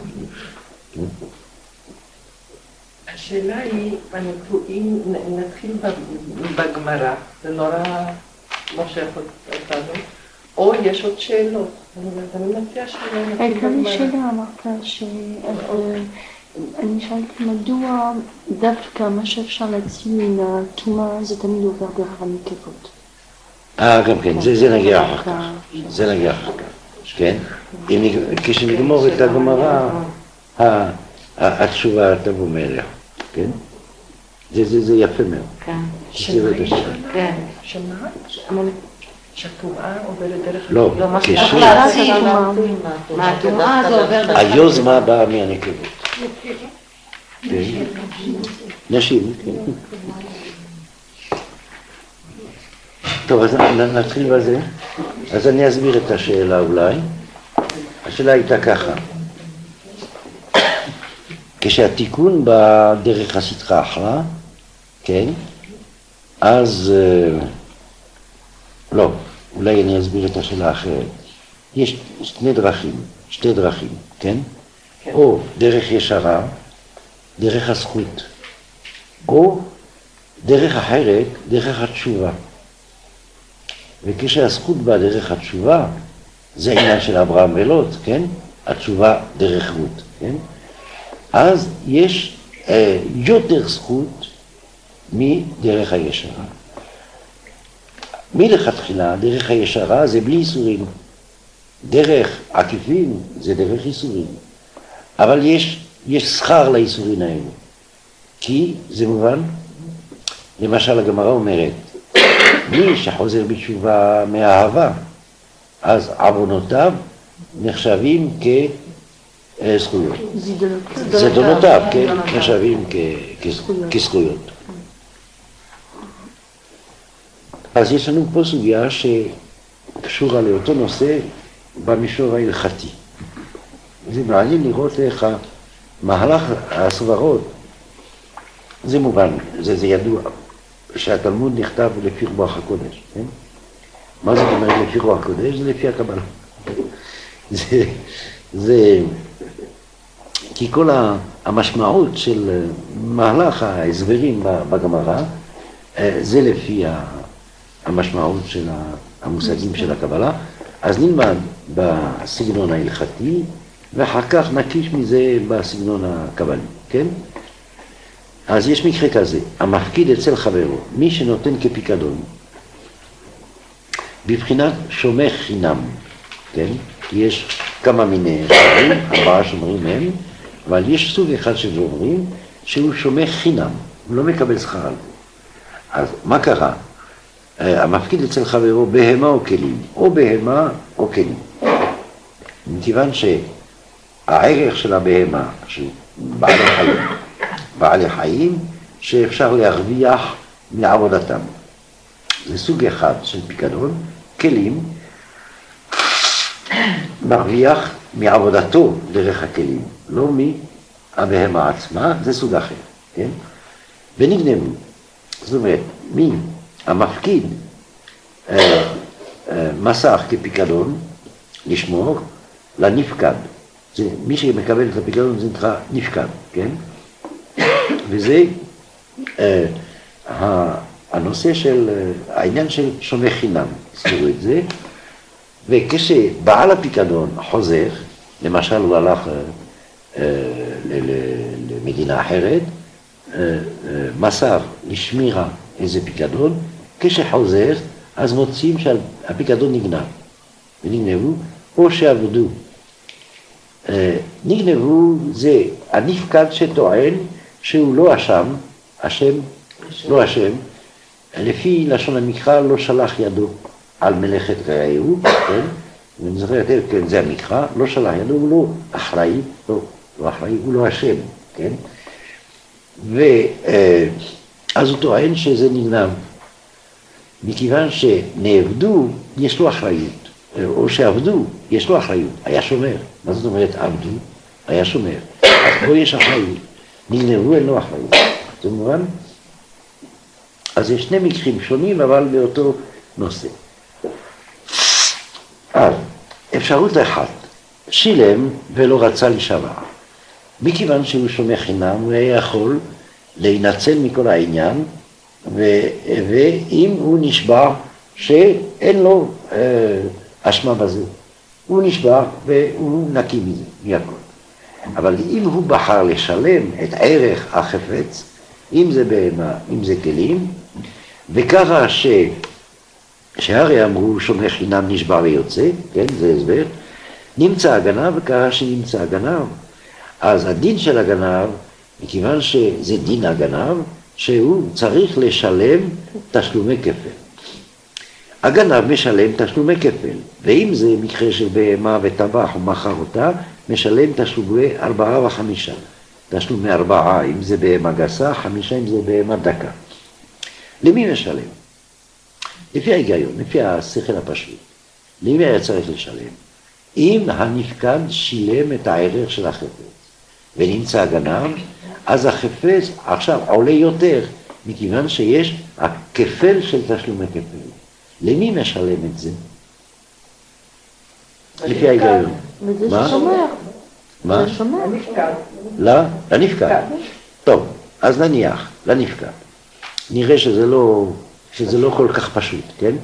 Speaker 3: השאלה היא, אם נתחיל בגמרא, זה נורא מושך אותנו, או יש עוד שאלות. אני מציעה שאלה נתחיל
Speaker 4: הייתה לי
Speaker 3: בגמרא.
Speaker 4: שאלה, אמרת ש... אני שאלתי מדוע דווקא מה שאפשר להציל מן הטומאה זה תמיד עובר דרך הנקבות.
Speaker 1: אה, גם כן, זה, זה נגיע אחר כך. זה נגיע אחר כך, כן? אם נג- כשנגמור את הגמרא, ה- התשובה תבוא מאליה, כן? זה, זה, זה יפה מאוד.
Speaker 2: כן,
Speaker 1: תראו את השאלה.
Speaker 2: כן.
Speaker 3: שמה?
Speaker 2: אבל
Speaker 3: שהטומאה עוברת דרך...
Speaker 1: לא,
Speaker 2: לא, מה
Speaker 1: כש-
Speaker 2: שצריך להציל מהטומאה זה עובר דרך...
Speaker 1: היוזמה באה מהנקבות. כן? נשים, כן. טוב, אז נ- נתחיל בזה. אז אני אסביר את השאלה אולי. השאלה הייתה ככה. כשהתיקון בדרך הסדרה אחלה, כן? אז... אה, לא, אולי אני אסביר את השאלה אחרת. יש שני דרכים, שתי דרכים, כן? או דרך ישרה, דרך הזכות, או דרך אחרת, דרך התשובה. וכשהזכות באה דרך התשובה, זה העניין של אברהם ולוט, כן? התשובה דרך רות, כן? אז יש אה, יותר זכות מדרך הישרה. מלכתחילה, דרך הישרה זה בלי איסורים. דרך עקיפים זה דרך איסורים. אבל יש, יש שכר לאיסורים האלה. כי, זה מובן, למשל הגמרא אומרת, מי שחוזר בתשובה מאהבה, אז עוונותיו נחשבים כזכויות. זדונותיו, כן, נחשבים כזכויות. אז יש לנו פה סוגיה שקשורה לאותו נושא במישור ההלכתי. זה מעניין לראות איך המהלך הסברות, זה מובן, זה, זה ידוע, שהתלמוד נכתב לפי רוח הקודש, כן? מה זאת אומרת לפי רוח הקודש? זה לפי הקבלה. זה, זה, כי כל המשמעות של מהלך ההסברים בגמרא, זה לפי המשמעות של המושגים של הקבלה, אז נלמד בסגנון ההלכתי, ואחר כך נקיש מזה בסגנון הקבלי, כן? אז יש מקרה כזה, המפקיד אצל חברו, מי שנותן כפיקדון, בבחינת שומר חינם, כן? יש כמה מיני שומרים, ארבעה שומרים הם, אבל יש סוג אחד של שומרים שהוא שומר חינם, הוא לא מקבל שכר על זה. אז מה קרה? המפקיד אצל חברו בהמה או כלים, או בהמה או כלים. מכיוון שהערך של הבהמה, של בעלי חיים, בעלי חיים שאפשר להרוויח מעבודתם. זה סוג אחד של פיקדון, כלים, מרוויח מעבודתו דרך הכלים, לא מהבהמה עצמה, זה סוג אחר, כן? ונגנבו, זאת אומרת, מי המפקיד אה, אה, מסך כפיקדון לשמור לנפקד, זה, מי שמקבל את הפיקדון זה נקרא נפקד, כן? וזה אה, הנושא של, העניין של שומר חינם, הזכירו את זה, וכשבעל הפיקדון חוזר, למשל הוא הלך אה, אה, למדינה אחרת, אה, אה, מסר לשמירה איזה פיקדון, כשחוזר אז מוצאים שהפיקדון נגנב, ונגנבו, או שעבדו. אה, נגנבו זה הנפקד שטוען שהוא לא אשם, אשם, לא אשם, לפי לשון המקרא לא שלח ידו על מלאכת רעהו, כן? ואני זוכר יותר, כן, זה המקרא, לא שלח ידו, הוא לא אחראי, לא, לא אחראי, הוא לא אשם, כן? ואז הוא טוען שזה נגנב. מכיוון שנעבדו, יש לו אחריות, או שעבדו, יש לו אחריות, היה שומר. מה זאת אומרת עבדו? היה שומר. אז פה יש אחריות. נגנבו, אין לו אחריות. זה מובן? אז יש שני מקרים שונים, אבל באותו נושא. אז, אפשרות אחת, שילם ולא רצה להישבע. מכיוון שהוא שומר חינם, הוא היה יכול להינצל מכל העניין, ו- ואם הוא נשבע שאין לו אה, אשמה בזה, הוא נשבע והוא נקי מזה, מהכל. אבל אם הוא בחר לשלם את ערך החפץ, אם זה בהמה, אם זה כלים, וקרה ש... שהרי אמרו שומר חינם נשבע ויוצא, כן, זה הסבר, נמצא הגנב, וקרה שנמצא הגנב. אז הדין של הגנב, מכיוון שזה דין הגנב, שהוא צריך לשלם תשלומי כפל. הגנב משלם תשלומי כפל, ואם זה מקרה של בהמה וטבח ומכר אותה, משלם תשלומי ארבעה וחמישה. תשלומי ארבעה, אם זה בהמה גסה, חמישה אם זה בהמה דקה. למי משלם? לפי ההיגיון, לפי השכל הפשוט. למי היה צריך לשלם? אם הנפקד שילם את הערך של החפץ, ונמצא הגנב, אז החפץ עכשיו עולה יותר, מכיוון שיש הכפל של תשלומי כפל. למי משלם את זה? לפי ההיגיון.
Speaker 4: וזה שומר.
Speaker 1: מה?
Speaker 4: זה שומר.
Speaker 1: לא? לנפקד. טוב, אז נניח, לנפקד. נראה שזה לא, שזה לא כל כך פשוט, כן?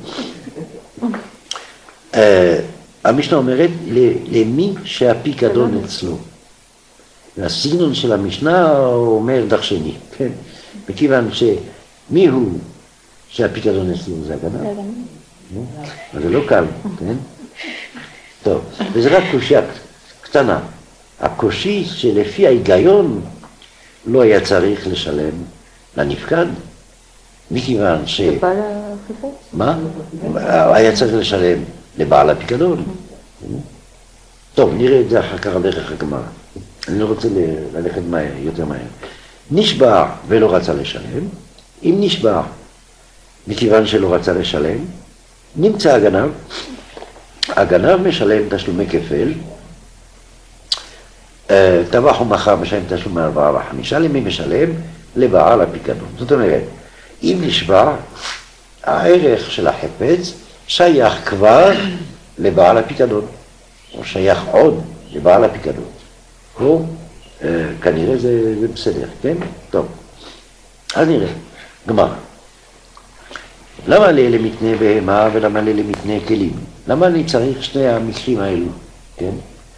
Speaker 1: המשנה אומרת, למי שהפיקדון אצלו. והסגנון של המשנה אומר דרשני, כן? מכיוון שמי הוא שהפיקדון אצלו זה הגנב? אבל זה לא קל, כן? טוב, וזה רק קושיה קטנה. הקושי שלפי ההיגיון לא היה צריך לשלם לנפקד, מכיוון ש...
Speaker 4: החפץ?
Speaker 1: מה? היה צריך לשלם לבעל הפיקדון. טוב, נראה את זה אחר כך דרך הגמרא. אני לא רוצה ללכת מהר, יותר מהר. נשבע ולא רצה לשלם. אם נשבע מכיוון שלא רצה לשלם, נמצא הגנב. הגנב משלם תשלומי כפל. טבח ומכר משלם תשלומי ארבעה וחמישה, למי משלם? לבעל הפיקדון. זאת אומרת, אם נשבע, הערך של החפץ שייך כבר לבעל הפיקדון, או שייך עוד לבעל הפיקדון. או כנראה זה, זה בסדר, כן? טוב. אז נראה, גמרא. למה לאלה מתנה בהמה ולמה לאלה מתנה כלים? למה אני צריך שני המקרים האלו, כן?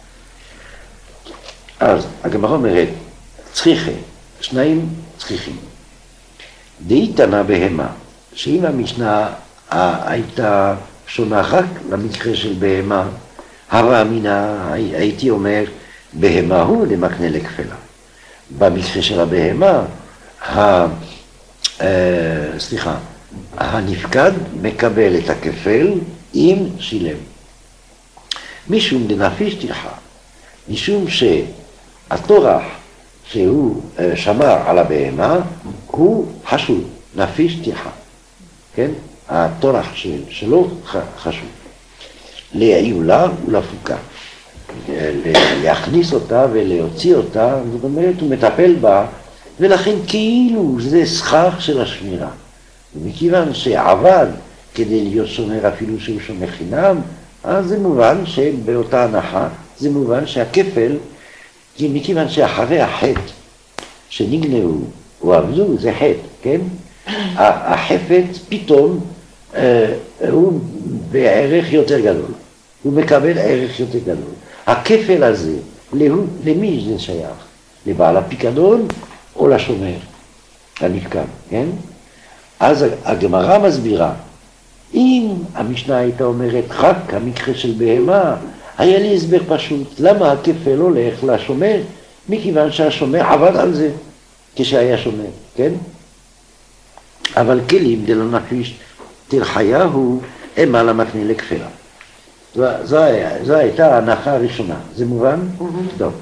Speaker 1: אז הגמרא אומרת, צריכה, שניים צריכים. דאיתנא בהמה, שאם המשנה הייתה שונה רק למקרה של בהמה, הווה אמינא, הייתי אומר, בהמה הוא למקנה לכפלה. במקרה של הבהמה, ה... סליחה, הנפקד מקבל את הכפל אם שילם. משום דנפיש טרחה, משום שהטורח שהוא שמר על הבהמה הוא חשוב, נפיש טרחה, כן? הטורח שלו חשוב. לעיולה ולפוקה. להכניס אותה ולהוציא אותה, זאת אומרת, הוא מטפל בה, ולכן כאילו זה שכר של השמירה. ומכיוון שעבד כדי להיות שומר אפילו שהוא שומר חינם, אז זה מובן שבאותה הנחה, זה מובן שהכפל, כי מכיוון שאחרי החטא שנגנבו או עבדו, זה חטא, כן? החפץ פתאום אה, הוא בערך יותר גדול, הוא מקבל ערך יותר גדול. הכפל הזה, למי זה שייך? לבעל הפיקדון או לשומר, לנפקד, כן? אז הגמרא מסבירה, אם המשנה הייתה אומרת רק המקרה של בהמה, היה לי הסבר פשוט, למה הכפל הולך לשומר? מכיוון שהשומר עבד על זה כשהיה שומר, כן? אבל כלים דלא נפיש תרחיה הוא אמה למקנה לכפלה. זו, זו, זו הייתה ההנחה הראשונה, זה מובן? Mm-hmm. טוב.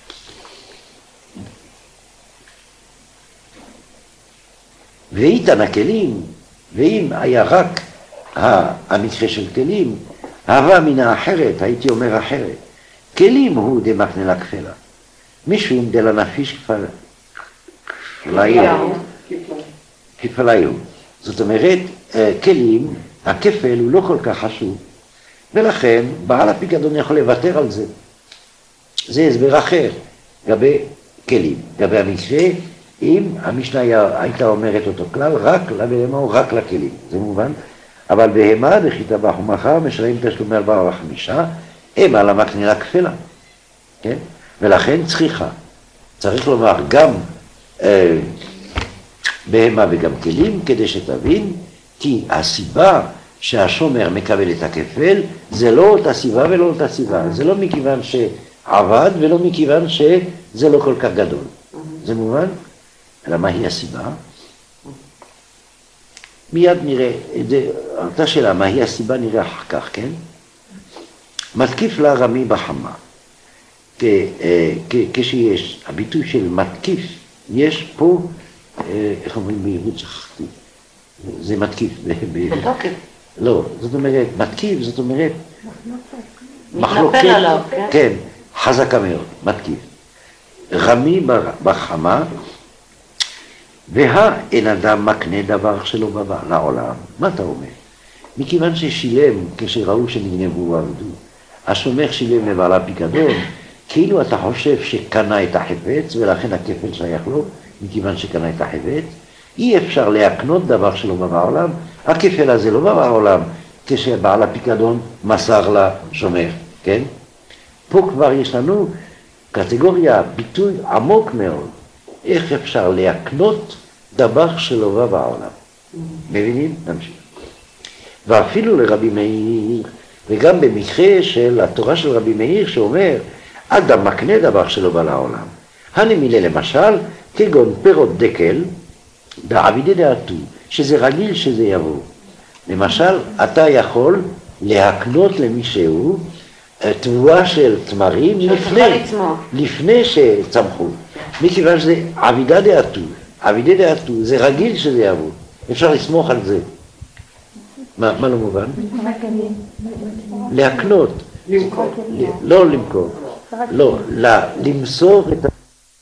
Speaker 1: ואיתן הכלים, ואם היה רק המקרה של כלים, הווה מן האחרת, הייתי אומר אחרת. כלים הוא דמקנה לכפלה. משום דלא נפיש כפלאיהו. כפלאיהו. זאת אומרת, כלים, הכפל הוא לא כל כך חשוב. ולכן, בעל הפיקדון יכול לוותר על זה. זה הסבר אחר, גבי כלים. גבי המקרה, אם המשנה הייתה אומרת אותו כלל, רק לבהמה או רק לכלים. זה מובן? אבל בהמה, דכי טבח ומכר, משלמים תשלומי ארבעה וחמישה, אמה למקנה לכפלה. כן? ולכן צריכה. צריך לומר גם אה, בהמה וגם כלים, כדי שתבין, כי הסיבה שהשומר מקבל את הכפל, זה לא אותה סיבה ולא אותה סיבה. זה לא מכיוון שעבד ולא מכיוון שזה לא כל כך גדול. זה מובן? אלא מהי הסיבה? מיד נראה, אותה שאלה, מהי הסיבה נראה אחר כך, כן? מתקיף לה רמי בחמה. כשיש, הביטוי של מתקיף, יש פה, איך אומרים בעברית שכחתי? זה מתקיף.
Speaker 2: בתוקף.
Speaker 1: לא, זאת אומרת, מתקיף, זאת אומרת,
Speaker 2: מתנפל עליו, כן?
Speaker 1: כן, חזקה מאוד, מתקיף. רמי בחמה, וה אין אדם מקנה דבר שלא בא לעולם. מה אתה אומר? מכיוון ששילם כשראו שנגנבו ועבדו, השומר שילם לבעל הפיקדון, כאילו אתה חושב שקנה את החפץ ולכן הכפל שייך לו, מכיוון שקנה את החפץ, אי אפשר להקנות דבר שלא בא בעולם, הכפל הזה לא בא בעולם כשבעל הפיקדון מסר לשומר, כן? פה כבר יש לנו קטגוריה, ביטוי עמוק מאוד. איך אפשר להקנות דבר שלא בא בעולם. מבינים? נמשיך. ואפילו לרבי מאיר, וגם במקרה של התורה של רבי מאיר שאומר, אדם מקנה דבר שלא בא לעולם. הנמילה למשל, כגון פירות דקל, דעבידי דעתו, שזה רגיל שזה יבוא. למשל, אתה יכול להקנות למישהו תבואה של תמרים לפני, לפני שצמחו. מכיוון שזה עבידה דעתו, עבידה דעתו, זה רגיל שזה יעבוד. אפשר לסמוך על זה. מה, מה לא מובן? להקנות. לא למכור. לא, למסור את ה...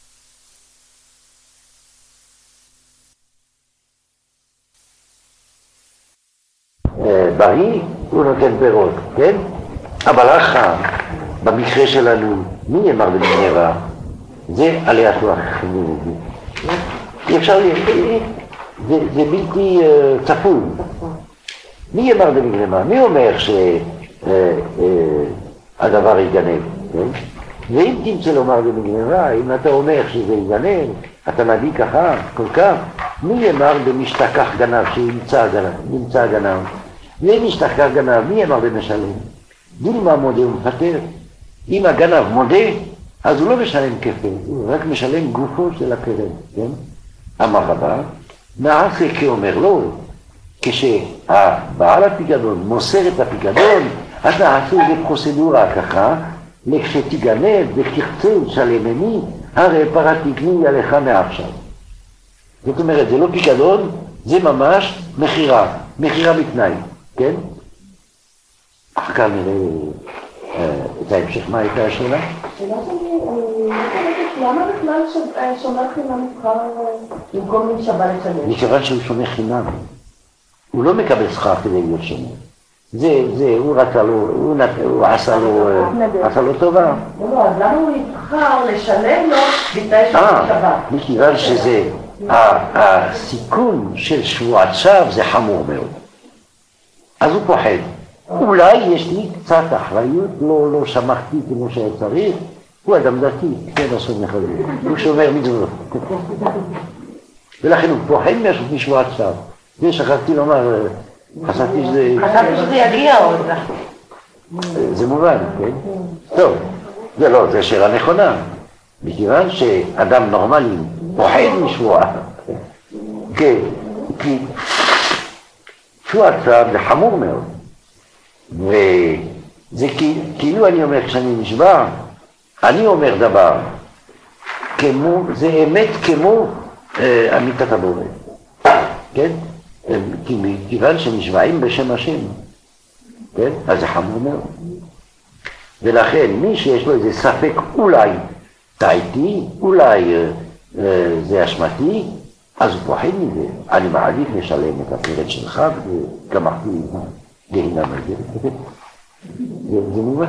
Speaker 1: בריא הוא נותן פירות, כן? אבל החם, במקרה שלנו, מי אמר בגנבה? זה עלייתו החינוך. אי אפשר, זה, זה בלתי uh, צפוי. מי אמר בגנבה? מי אומר שהדבר uh, uh, יגנב? כן? ואם תמצא לומר בגנבה, אם אתה אומר שזה יגנב, אתה מביא ככה, כל כך, מי אמר במשתכח גנב שימצא גנב? גנב? ואם משתכח גנב, מי אמר במשלם? דילמה מודה ומפטר. אם הגנב מודה, אז הוא לא משלם כפל, הוא רק משלם גופו של הקרן, כן? אמר רבה, נעשה כאומר לו, כשהבעל הפיקדון מוסר את הפיקדון, אז נעשו בפרוצדורה ככה, לכשתיגנב וכתרצה לשלם ממי, הרי פרה תקני עליך מעכשיו. זאת אומרת, זה לא פיקדון, זה ממש מחירה, מחירה בתנאי, כן? אחר כך נראה את ההמשך. מה הייתה השאלה?
Speaker 4: השאלה שלי, למה בכלל שומר חינם נבחר במקום משבא לשלם?
Speaker 1: מכיוון שהוא שומר חינם. הוא לא מקבל שכר כדי להיות שומר. זה, זה, הוא רצה לו, הוא, הוא עשה לו, עשה לו טובה.
Speaker 3: לא, לא, אז למה הוא נבחר לשלם לו בתנאי של שבת?
Speaker 1: מכיוון שזה, הסיכון של שבועת שווא זה חמור מאוד. אז הוא פוחד. אולי יש לי קצת אחריות, לא, לא שמחתי כמו שהיה צריך, הוא אדם דתי, כן עשו מחברים, הוא שומר מצוות. ולכן הוא פוחד משבועת שווא. זה שכחתי לומר, חשבתי שזה...
Speaker 2: חשבתי שזה יגיע עוד.
Speaker 1: זה מובן, כן? טוב, זה לא, זה שאלה נכונה. מכיוון שאדם נורמלי פוחד משבועה. כן, כי שבועת שווא זה חמור מאוד. וזה כאילו אני אומר, כשאני נשבע, אני אומר דבר, כמו, זה אמת כמו אה, אמיתת הבורא, כן? כיוון שנשבעים בשם השם, כן? אז זה חמור מאוד. ולכן מי שיש לו איזה ספק, אולי טעיתי, אולי אה, אה, זה אשמתי, אז הוא פוחד מזה. אני מעדיף לשלם את הפרט שלך וגמרתי גהינם הזה. זה, זה מובן.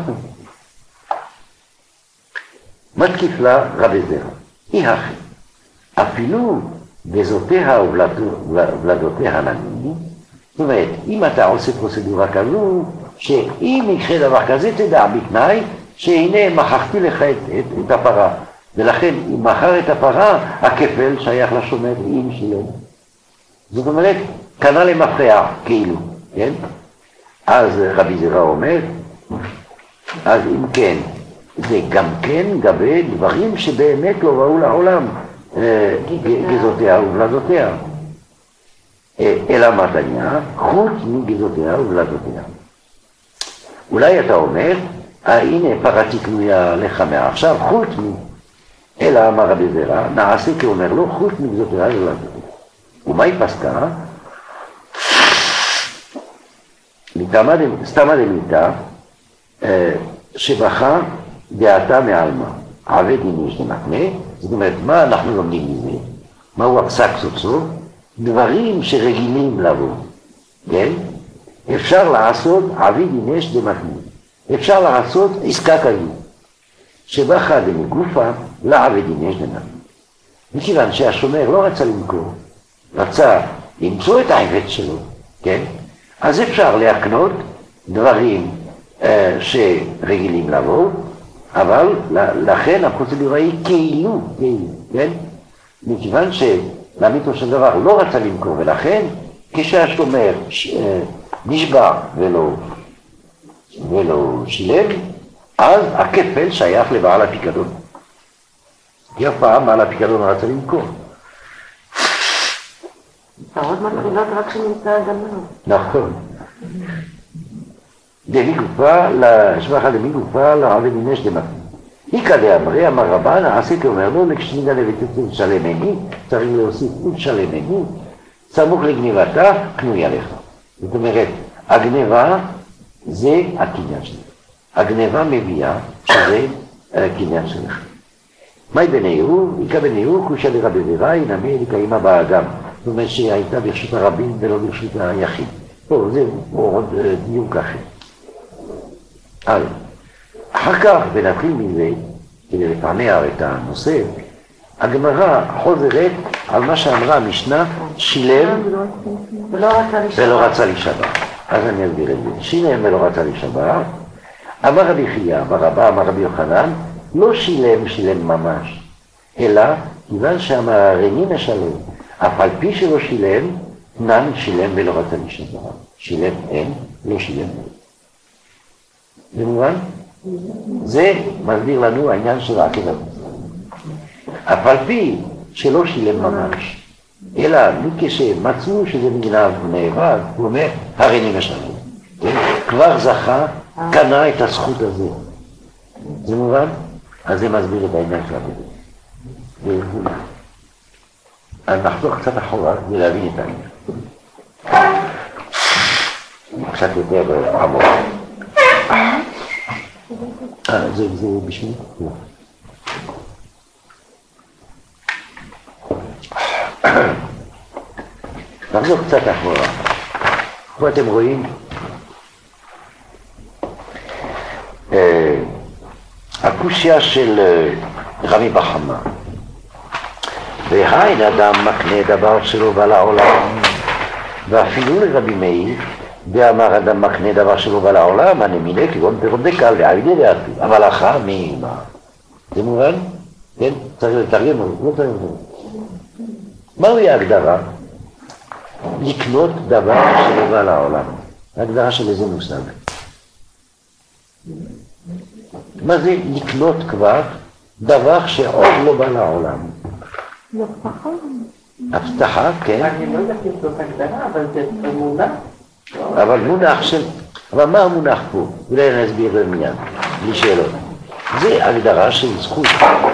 Speaker 1: מתקיף לה רבי זרע, היא הכי. אפילו בזאותיה ובלדותיה נמי, זאת אומרת, אם אתה עושה פרוצדורה כזו, שאם יקרה דבר כזה, תדע בתנאי שהנה מכרתי לך את, את, את הפרה. ולכן, אם מכר את הפרה, הכפל שייך לשומר עם שלו. זאת אומרת, קנה למפרע, כאילו, כן? אז רבי זרע אומר, אז אם כן, זה גם כן גבי דברים שבאמת לא ראו לעולם, גזותיה ובלדותיה. אלא מה תניה? חוץ מגזותיה ובלדותיה. אולי אתה אומר, הנה פרתי קנויה לך מעכשיו, חוץ מ... אלא אמר רבי זרע, נעשה כאומר לו, חוץ מגזותיה ובלדותיה. ומה היא פסקה? סתמה דמיתה, שבחה דעתה מעלמה, עבד איניש למקנה, זאת אומרת, מה אנחנו לומדים מזה? מהו הפסק סוף סוף? דברים שרגילים לבוא, כן? אפשר לעשות עבד איניש למקנה, אפשר לעשות עסקה כזו, שבחה דמגופה לעבד איניש למקנה. מכיוון שהשומר לא רצה למכור, רצה למצוא את העבד שלו, כן? אז אפשר להקנות דברים אה, שרגילים לבוא, אבל לכן הפרוצדורה היא כאילו, כאילו, כן? מכיוון שלאמיתו של דבר לא רצה למכור, ולכן כשהשומר אה, נשבע ולא, ולא שילם, אז הכפל שייך לבעל הפיקדון. כי אף פעם בעל הפיקדון רצה למכור.
Speaker 2: צרות מתחילות רק כשנמצא הגנב.
Speaker 1: נכון. דמיקופה, שמחה דמיקופה, לרבי מינש דמקום. איקא דאמרי, אמר רבן, עשיתי אומר לו, לקשתינא לבתתין שלמני, צריך להוסיף ולשלמני, סמוך לגניבתה, קנויה לך. זאת אומרת, הגניבה זה הקניין שלי. הגניבה מביאה שזה הקניין שלך. מהי בניהו? איקא בניהו, קושא לרבי ויראי, נמי לקיימה באגם. זאת אומרת שהייתה ברשות הרבים ולא ברשות היחיד. פה, זה עוד דיוק אחר. הלאה. אחר כך, ונתחיל מזה, כדי לפענח את הנושא, הגמרא חוזרת על מה שאמרה המשנה, שילם ולא רצה להישבע. אז אני אסביר את זה. שילם ולא רצה להישבע. אמר רבי חייא, אמר רבא, אמר רבי יוחנן, לא שילם, שילם ממש, אלא כיוון שאמר הריני משלם, אף על פי שלא שילם, נן שילם ולא רצה להישבע. שילם אין, לא שילם אין. זה מובן? זה מסביר לנו העניין של העקב הזה. אף על פי שלא שילם ממש, אלא כשמצאו שזה נגנב ונאבד, הוא אומר, הריני משלם. כבר זכה, קנה את הזכות הזה. זה מובן? אז זה מסביר את העניין של העקב. אז נחזור קצת אחורה כדי להבין את העניין. קצת יותר עמוק. אה, זה בשביל? לא. נחזור קצת אחורה. פה אתם רואים הקושיה של רבי בחמה. והאין אדם מקנה דבר שלו בא לעולם, ואפילו לרבי מאיר, ואמר אדם מקנה דבר שלו בא לעולם, אני מיני כגון פירות דקל ועבידי דעתי, אבל אחר מאימה. זה מובן? כן? צריך לתרגם, לא צריך לתרגם. מהי ההגדרה? לקנות דבר שלו בא לעולם. ההגדרה של איזה מושג. מה זה לקנות כבר דבר שעוד לא בא לעולם?
Speaker 4: הבטחה.
Speaker 1: הבטחה, כן.
Speaker 3: אני לא יודעת אם זאת הגדרה, אבל זה מונח.
Speaker 1: אבל מונח של... אבל מה המונח פה? אולי אני אסביר מיד, בלי שאלות. זה הגדרה של זכות.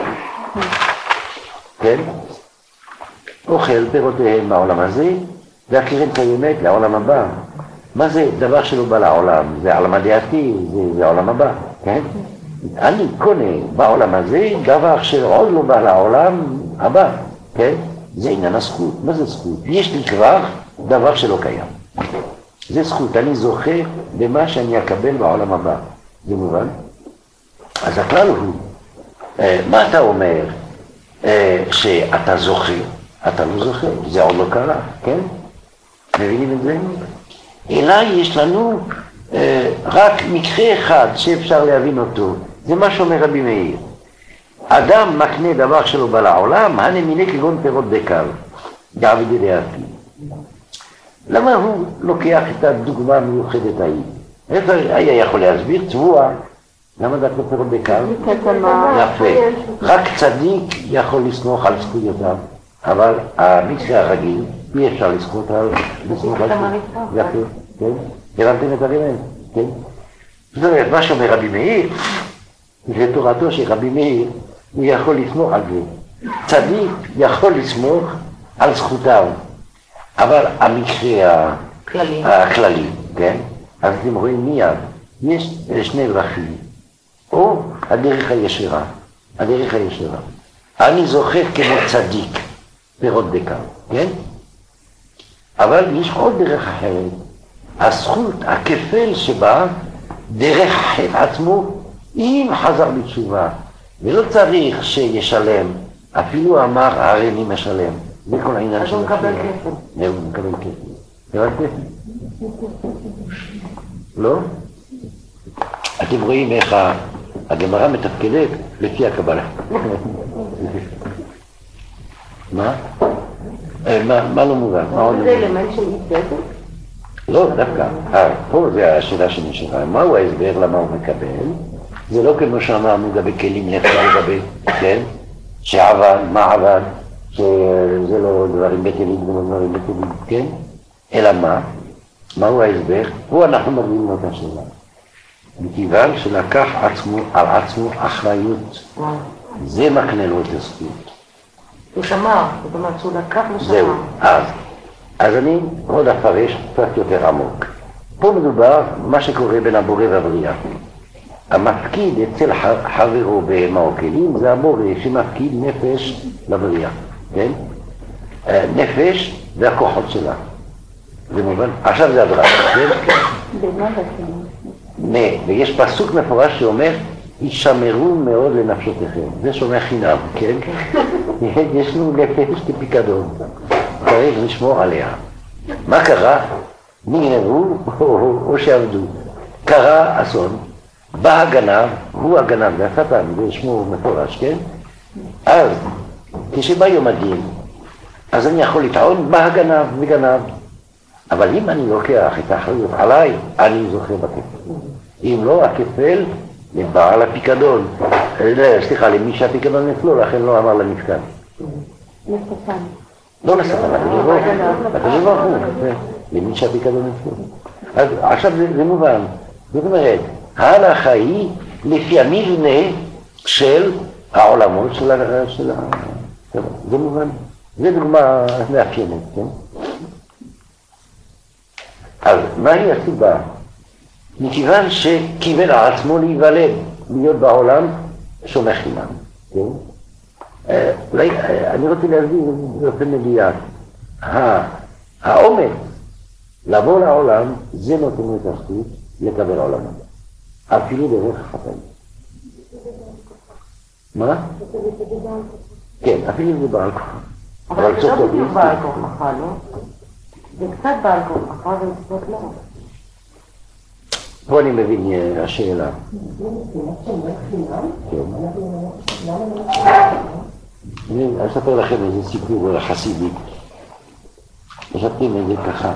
Speaker 1: כן? אוכל פירותיהם מהעולם הזה, והקרן קיימת לעולם הבא. מה זה דבר שלא בא לעולם? זה עולם הדעתי, זה, זה העולם הבא, כן? אני קונה בעולם הזה דבר שעוד לא בא לעולם הבא, כן? זה עניין הזכות. מה זה זכות? יש לי כבר דבר שלא קיים. זה זכות, אני זוכה במה שאני אקבל בעולם הבא. זה מובן? אז הכלל הוא, מה אתה אומר? שאתה זוכה, אתה לא זוכה, זה עוד לא קרה, כן? מבינים את זה? אלא יש לנו רק מקרה אחד שאפשר להבין אותו, זה מה שאומר רבי מאיר. אדם מקנה דבר שלו בא לעולם, הנמיני כגון פירות דקל, דעבידי דעתי. למה הוא לוקח את הדוגמה המיוחדת ההיא? איפה היה יכול להסביר? צבוע. למה דווקא פירות דקל? יפה. רק צדיק יכול לסמוך על זכויותיו, אבל המקרה הרגיל אי אפשר לסמוך על זכויותיו. יפה, כן? הבנתם את הרמז? כן? זאת אומרת, מה שאומר רבי מאיר, זה תורתו של רבי מאיר, הוא יכול לסמוך על זה. צדיק יכול לסמוך על זכותיו. אבל המקרה
Speaker 2: כללי.
Speaker 1: הכללי, כן? אז אתם רואים מיד, יש שני דרכים, או הדרך הישרה, הדרך הישרה. אני זוכה כמו צדיק, פירות דקל, כן? אבל יש עוד דרך אחרת. הזכות, הכפל שבה, דרך החטא עצמו, אם חזר בתשובה, ולא צריך שישלם, אפילו אמר הרי אני משלם. זה כל העניין של
Speaker 2: התשובה. אז הוא מקבל כסף.
Speaker 1: הוא מקבל כסף. הבנתם? לא? אתם רואים איך הגמרא מתפקדת לפי הקבלה. מה? מה לא מובן?
Speaker 2: זה אלמנט של אי צדק?
Speaker 1: לא, דווקא. פה זה השאלה שנשארה. מהו ההסבר למה הוא מקבל? זה לא כמו שאמרנו לגבי כלים נפש לגבי, כן? שעבד, מה עבד, שזה לא דברים בטלים, זה לא דברים בטלים, כן? אלא מה? מהו ההסבר? פה אנחנו מבינים לו את השאלה. מכיוון שלקח עצמו, על עצמו אחריות, זה מקנה לו את הזכות.
Speaker 2: הוא שמר, זאת אומרת שהוא לקח ושמר.
Speaker 1: זהו, אז. אז אני עוד אפרש קצת יותר עמוק. פה מדובר מה שקורה בין הבורא והבריאה. המפקיד אצל חברו בהמה או כלים זה הבורא שמפקיד נפש לבריאה, כן? נפש והכוחות שלה. זה מובן? עכשיו זה הדרש, כן?
Speaker 4: במה בכלים?
Speaker 1: ויש פסוק מפורש שאומר, ישמרו מאוד לנפשותיכם. זה שומע חינם, כן? יש לנו נפש כפיקדון. צריך לשמור עליה. מה קרה? נגנבו או, או שעבדו. קרה אסון. בא הגנב, הוא הגנב, זה השטן, זה שמו מפורש, כן? אז, כשבא יום הדין, אז אני יכול לטעון, בא הגנב וגנב. אבל אם אני לוקח את האחריות עליי, אני זוכה בכפל. אם לא, הכפל לבעל הפיקדון. סליחה, למי שהפיקדון נפלו, לכן לא אמר למפקד.
Speaker 4: לשטן.
Speaker 1: לא לשטן, לקדוש ברוך הוא, למי שהפיקדון נפלו. אז עכשיו זה מובן. זאת אומרת, ההלכה היא לפי המבנה של העולמות של ה... זה מובן. זה דוגמה מאפיינת, כן? אז מהי הסיבה? מכיוון שקיבל על עצמו להיוולד, להיות בעולם שומע חינם, כן? אולי אני רוצה להסביר באופן מדויק. האומץ לבוא לעולם זה נותן את הזכות לקבל עולמות. אפילו דרך החטאים. מה? כן, אפילו זה בעל כוח.
Speaker 2: אבל זה לא בדיוק בעל כוח, לא? זה קצת בעל כוח, אבל זה לא.
Speaker 1: פה אני מבין השאלה. אני אספר לכם איזה סיפור חסידי. מספרים את זה ככה.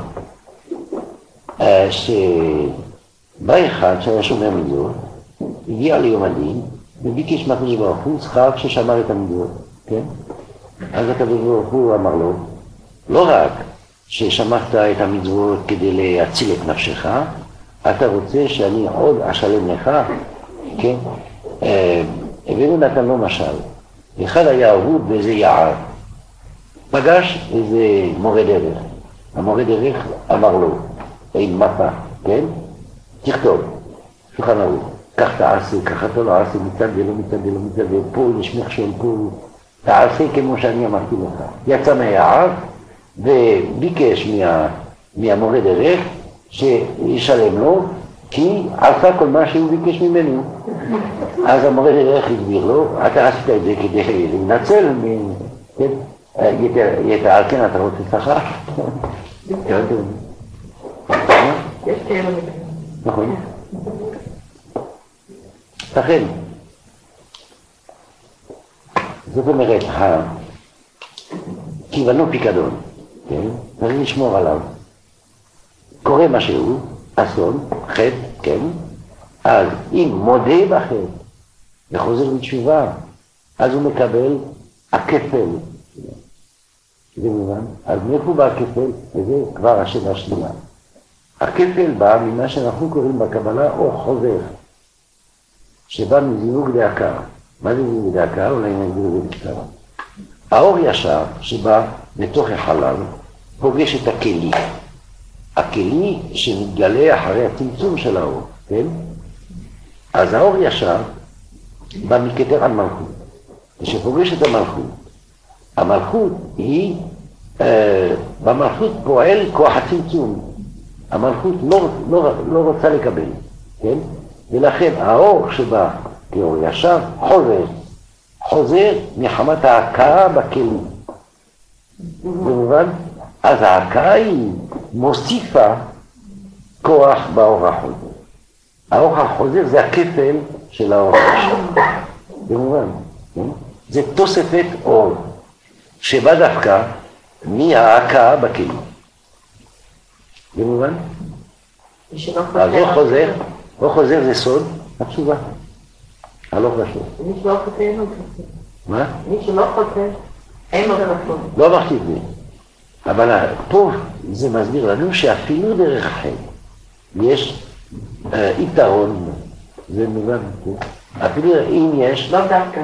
Speaker 1: שבא אחד שהיה שומר מידות, הגיע ליום הדין, וביקש מהקדוש ברוך הוא שכר כששמר את המידות, כן? אז הקדוש ברוך הוא אמר לו, לא רק ששמרת את המצוות כדי להציל את נפשך, אתה רוצה שאני עוד אשלם לך, כן? והוא נתן לו משל. אחד היה אהוב באיזה יער. פגש איזה מורה דרך. המורה דרך אמר לו, עם מפה, כן? תכתוב, שולחן ערוך. כך תעשה, ככה אתה לא עשה, מצד זה, לא מצד זה, לא מצד זה, פה יש מכשול, פה תעשה כמו שאני אמרתי לך. יצא מהיער וביקש מה, מהמורה דרך שישלם לו, כי עשה כל מה שהוא ביקש ממנו. אז המורה דרך הסביר לו, אתה עשית את זה כדי לנצל, כן? על כן אתה רוצה שכר?
Speaker 3: יש כאלה.
Speaker 1: נכון. לכן, זאת אומרת, כיוונו פיקדון, כן? צריך לשמור עליו. קורה משהו, אסון, חטא, כן? אז אם מודה בחטא וחוזר בתשובה, אז הוא מקבל הכפל. זה מובן? אז מאיפה בא הכפל? וזה כבר השאלה השנייה. הכפל בא ממה שאנחנו קוראים בקבלה או חוזר, שבא מזיווג דעקר. מה זה זיווג דעקר? אולי נגדיר את זה בקצרה. האור ישר שבא לתוך החלל פוגש את הכלי. הכלי שמתגלה אחרי הצמצום של האור, כן? אז האור ישר בא מכתר על מלכות. כשפוגש את המלכות, המלכות היא, אה, במלכות פועל כוח הצמצום. המלכות לא, לא, לא רוצה לקבל, כן? ולכן האור שבא כאור ישר חוזר, חוזר מחמת ההכאה בכלי. במובן? אז ההכאה היא מוסיפה כוח באור החוזר. האור החוזר זה הכפל של האור הישר. במובן? כן? זה תוספת אור שבא דווקא מההכאה בכלי. במובן? אז הוא חוזר, הוא חוזר זה סוד, התשובה. הלוך ושוב.
Speaker 2: מי שלא חוזר אין לו כפל.
Speaker 1: מה?
Speaker 2: מי שלא חוזר אין לו כפל.
Speaker 1: לא אמרתי את זה. אבל פה זה מסביר לנו שאפילו דרך החטא יש אה, יתרון, זה מובן, אפילו אם יש...
Speaker 3: לא דווקא.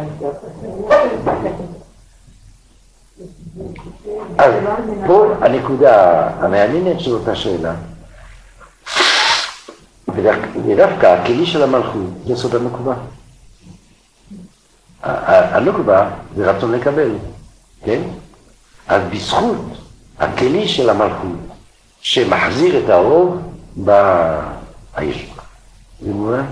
Speaker 1: אז פה הנקודה המעניינת של אותה שאלה, ודווקא הכלי של המלכות זה סוד הנקבה. הנקבה זה רצון לקבל, כן? אז בזכות הכלי של המלכות שמחזיר את הרוב בישוע. זה מובן?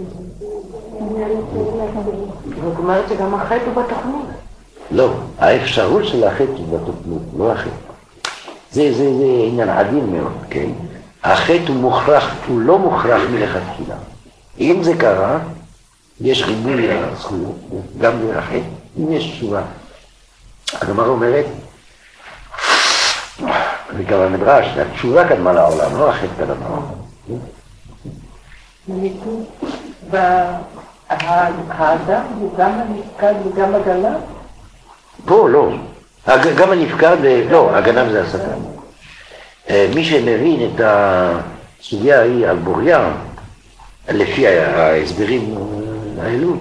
Speaker 2: זאת אומרת שגם החטא הוא בתוכנית.
Speaker 1: לא, האפשרות של החטא הוא בתוכנית, לא החטא. זה, זה, זה עניין עדין מאוד, כן? החטא הוא מוכרח, הוא לא מוכרח מלכתחילה. אם זה קרה, יש ריבוי לזכויות, גם זה החטא, אם יש תשובה. הגמרא אומרת, וגם המדרש, התשובה קדמה לעולם, לא החטא קדמה לעולם.
Speaker 3: האדם הוא גם הנפקד וגם הגנב?
Speaker 1: פה לא, גם הנפקד, לא, הגנב זה השטן. מי שמבין את הסוגיה ההיא על בוריה, לפי ההסברים האלו,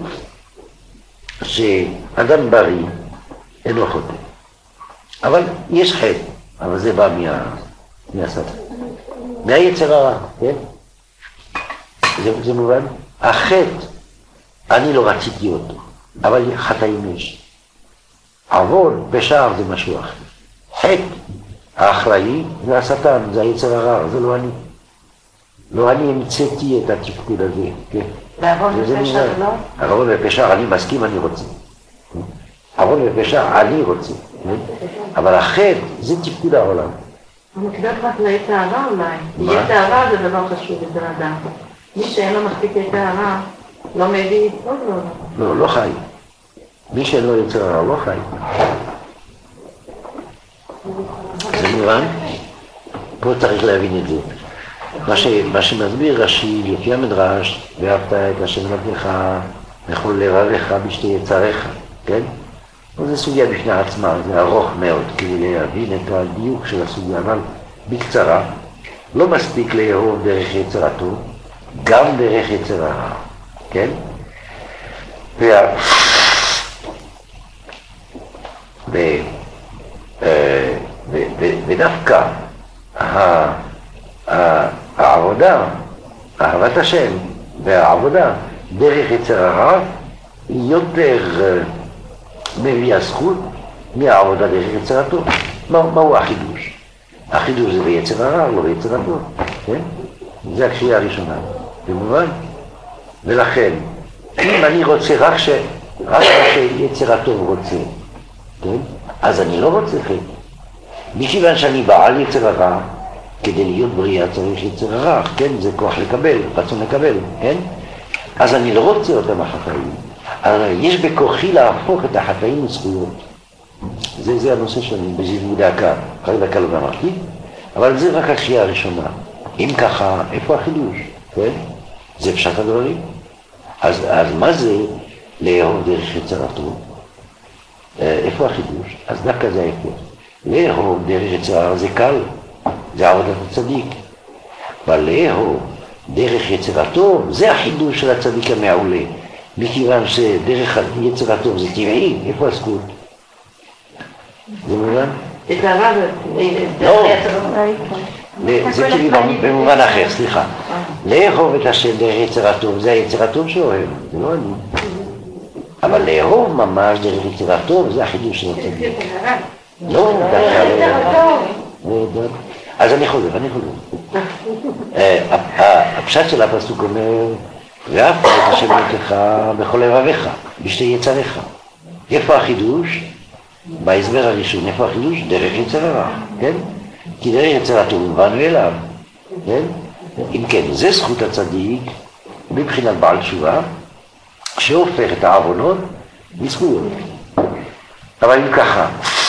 Speaker 1: שאדם בריא אינו חוטא. אבל יש חטא, אבל זה בא מהשטן. מהיצר הרע, כן? זה, זה מובן? החטא, אני לא רציתי אותו, אבל חטאים יש. עוון, בשער זה משהו אחר. חטא, האחראי זה השטן, זה היצר הרע, זה לא אני. לא אני המצאתי את התפקוד הזה, כן?
Speaker 2: בעוון ופשע לא?
Speaker 1: עוון ופשע, אני מסכים, אני רוצה. עוון ופשע, אני רוצה. אבל החטא, זה תפקוד העולם.
Speaker 2: המקדש רק ליצר הרע אולי. יצר הרע זה דבר חשוב אצל אדם. מי שאין לו מספיק יצר הרע, לא מביא עוד לא.
Speaker 1: לא, לא חי. מי שאין לו יצר הרע, לא חי. זה מובן? פה צריך להבין את זה. מה, ש, מה שמסביר רש"י, לפי המדרש, ואהבת את השם אלוהיך וכל לבביך בשתי יצריך, כן? זו סוגיה בפני עצמה, זה ארוך מאוד כדי להבין את הדיוק של הסוגיה, אבל בקצרה, לא מספיק לאהוב דרך יצר הטוב, גם דרך יצר הרע, כן? וה... ו... ו... ו... ודווקא העבודה, אהבת השם והעבודה דרך יצר הרע היא יותר מביאה זכות מהעבודה דרך יצר הטוב. מהו החידוש? החידוש זה ביצר הרע, לא ביצר הטוב, כן? זה הקריאה הראשונה, במובן. ולכן, אם אני רוצה רק ש... רק שיצר הטוב רוצה, כן? אז אני לא רוצה חטא. מכיוון שאני בעל יצר הרע, כדי להיות בריאה צריך יצר הרע, כן? זה כוח לקבל, רצון לקבל, כן? אז אני לא רוצה אותם החטאים. אבל יש בכוחי להפוך את החטאים לזכויות. זה, זה הנושא שאני בזיווג דקה, אחרי דקה לא אמרתי, אבל זה רק הקריאה הראשונה. אם ככה, איפה החידוש? כן? זה פשט הדברים. אז, אז מה זה לאהוב דרך יצר הטוב? איפה החידוש? אז דווקא זה ההפך. לאהוב דרך יצר הרע זה קל, זה עבודת הצדיק. אבל לאהוב דרך יצר הטוב, זה החידוש של הצדיק המעולה. מכיוון שדרך יצר הטוב זה טבעי, איפה הזכות? זה מובן?
Speaker 2: יצר הרע זה...
Speaker 1: לא, זה כאילו במובן אחר, סליחה. לאהוב את השם דרך יצר הטוב, זה היצר הטוב שאוהב, זה לא אני. אבל לאהוב ממש דרך יצר הטוב, זה החידוש של הצדיק. לא, דווקא לא. אז אני חוזר, אני חוזר. הפשט של הפסוק אומר, ואהבת את השם אלוהיך בכל לבביך, בשתי יצריך. איפה החידוש? בהסבר הראשון, איפה החידוש? דרך יצר הרע, כן? כי דרך יצר הטוב מובן מאליו, כן? אם כן, זה זכות הצדיק מבחינת בעל תשובה, שהופך את העוונות לזכויות. אבל אם ככה,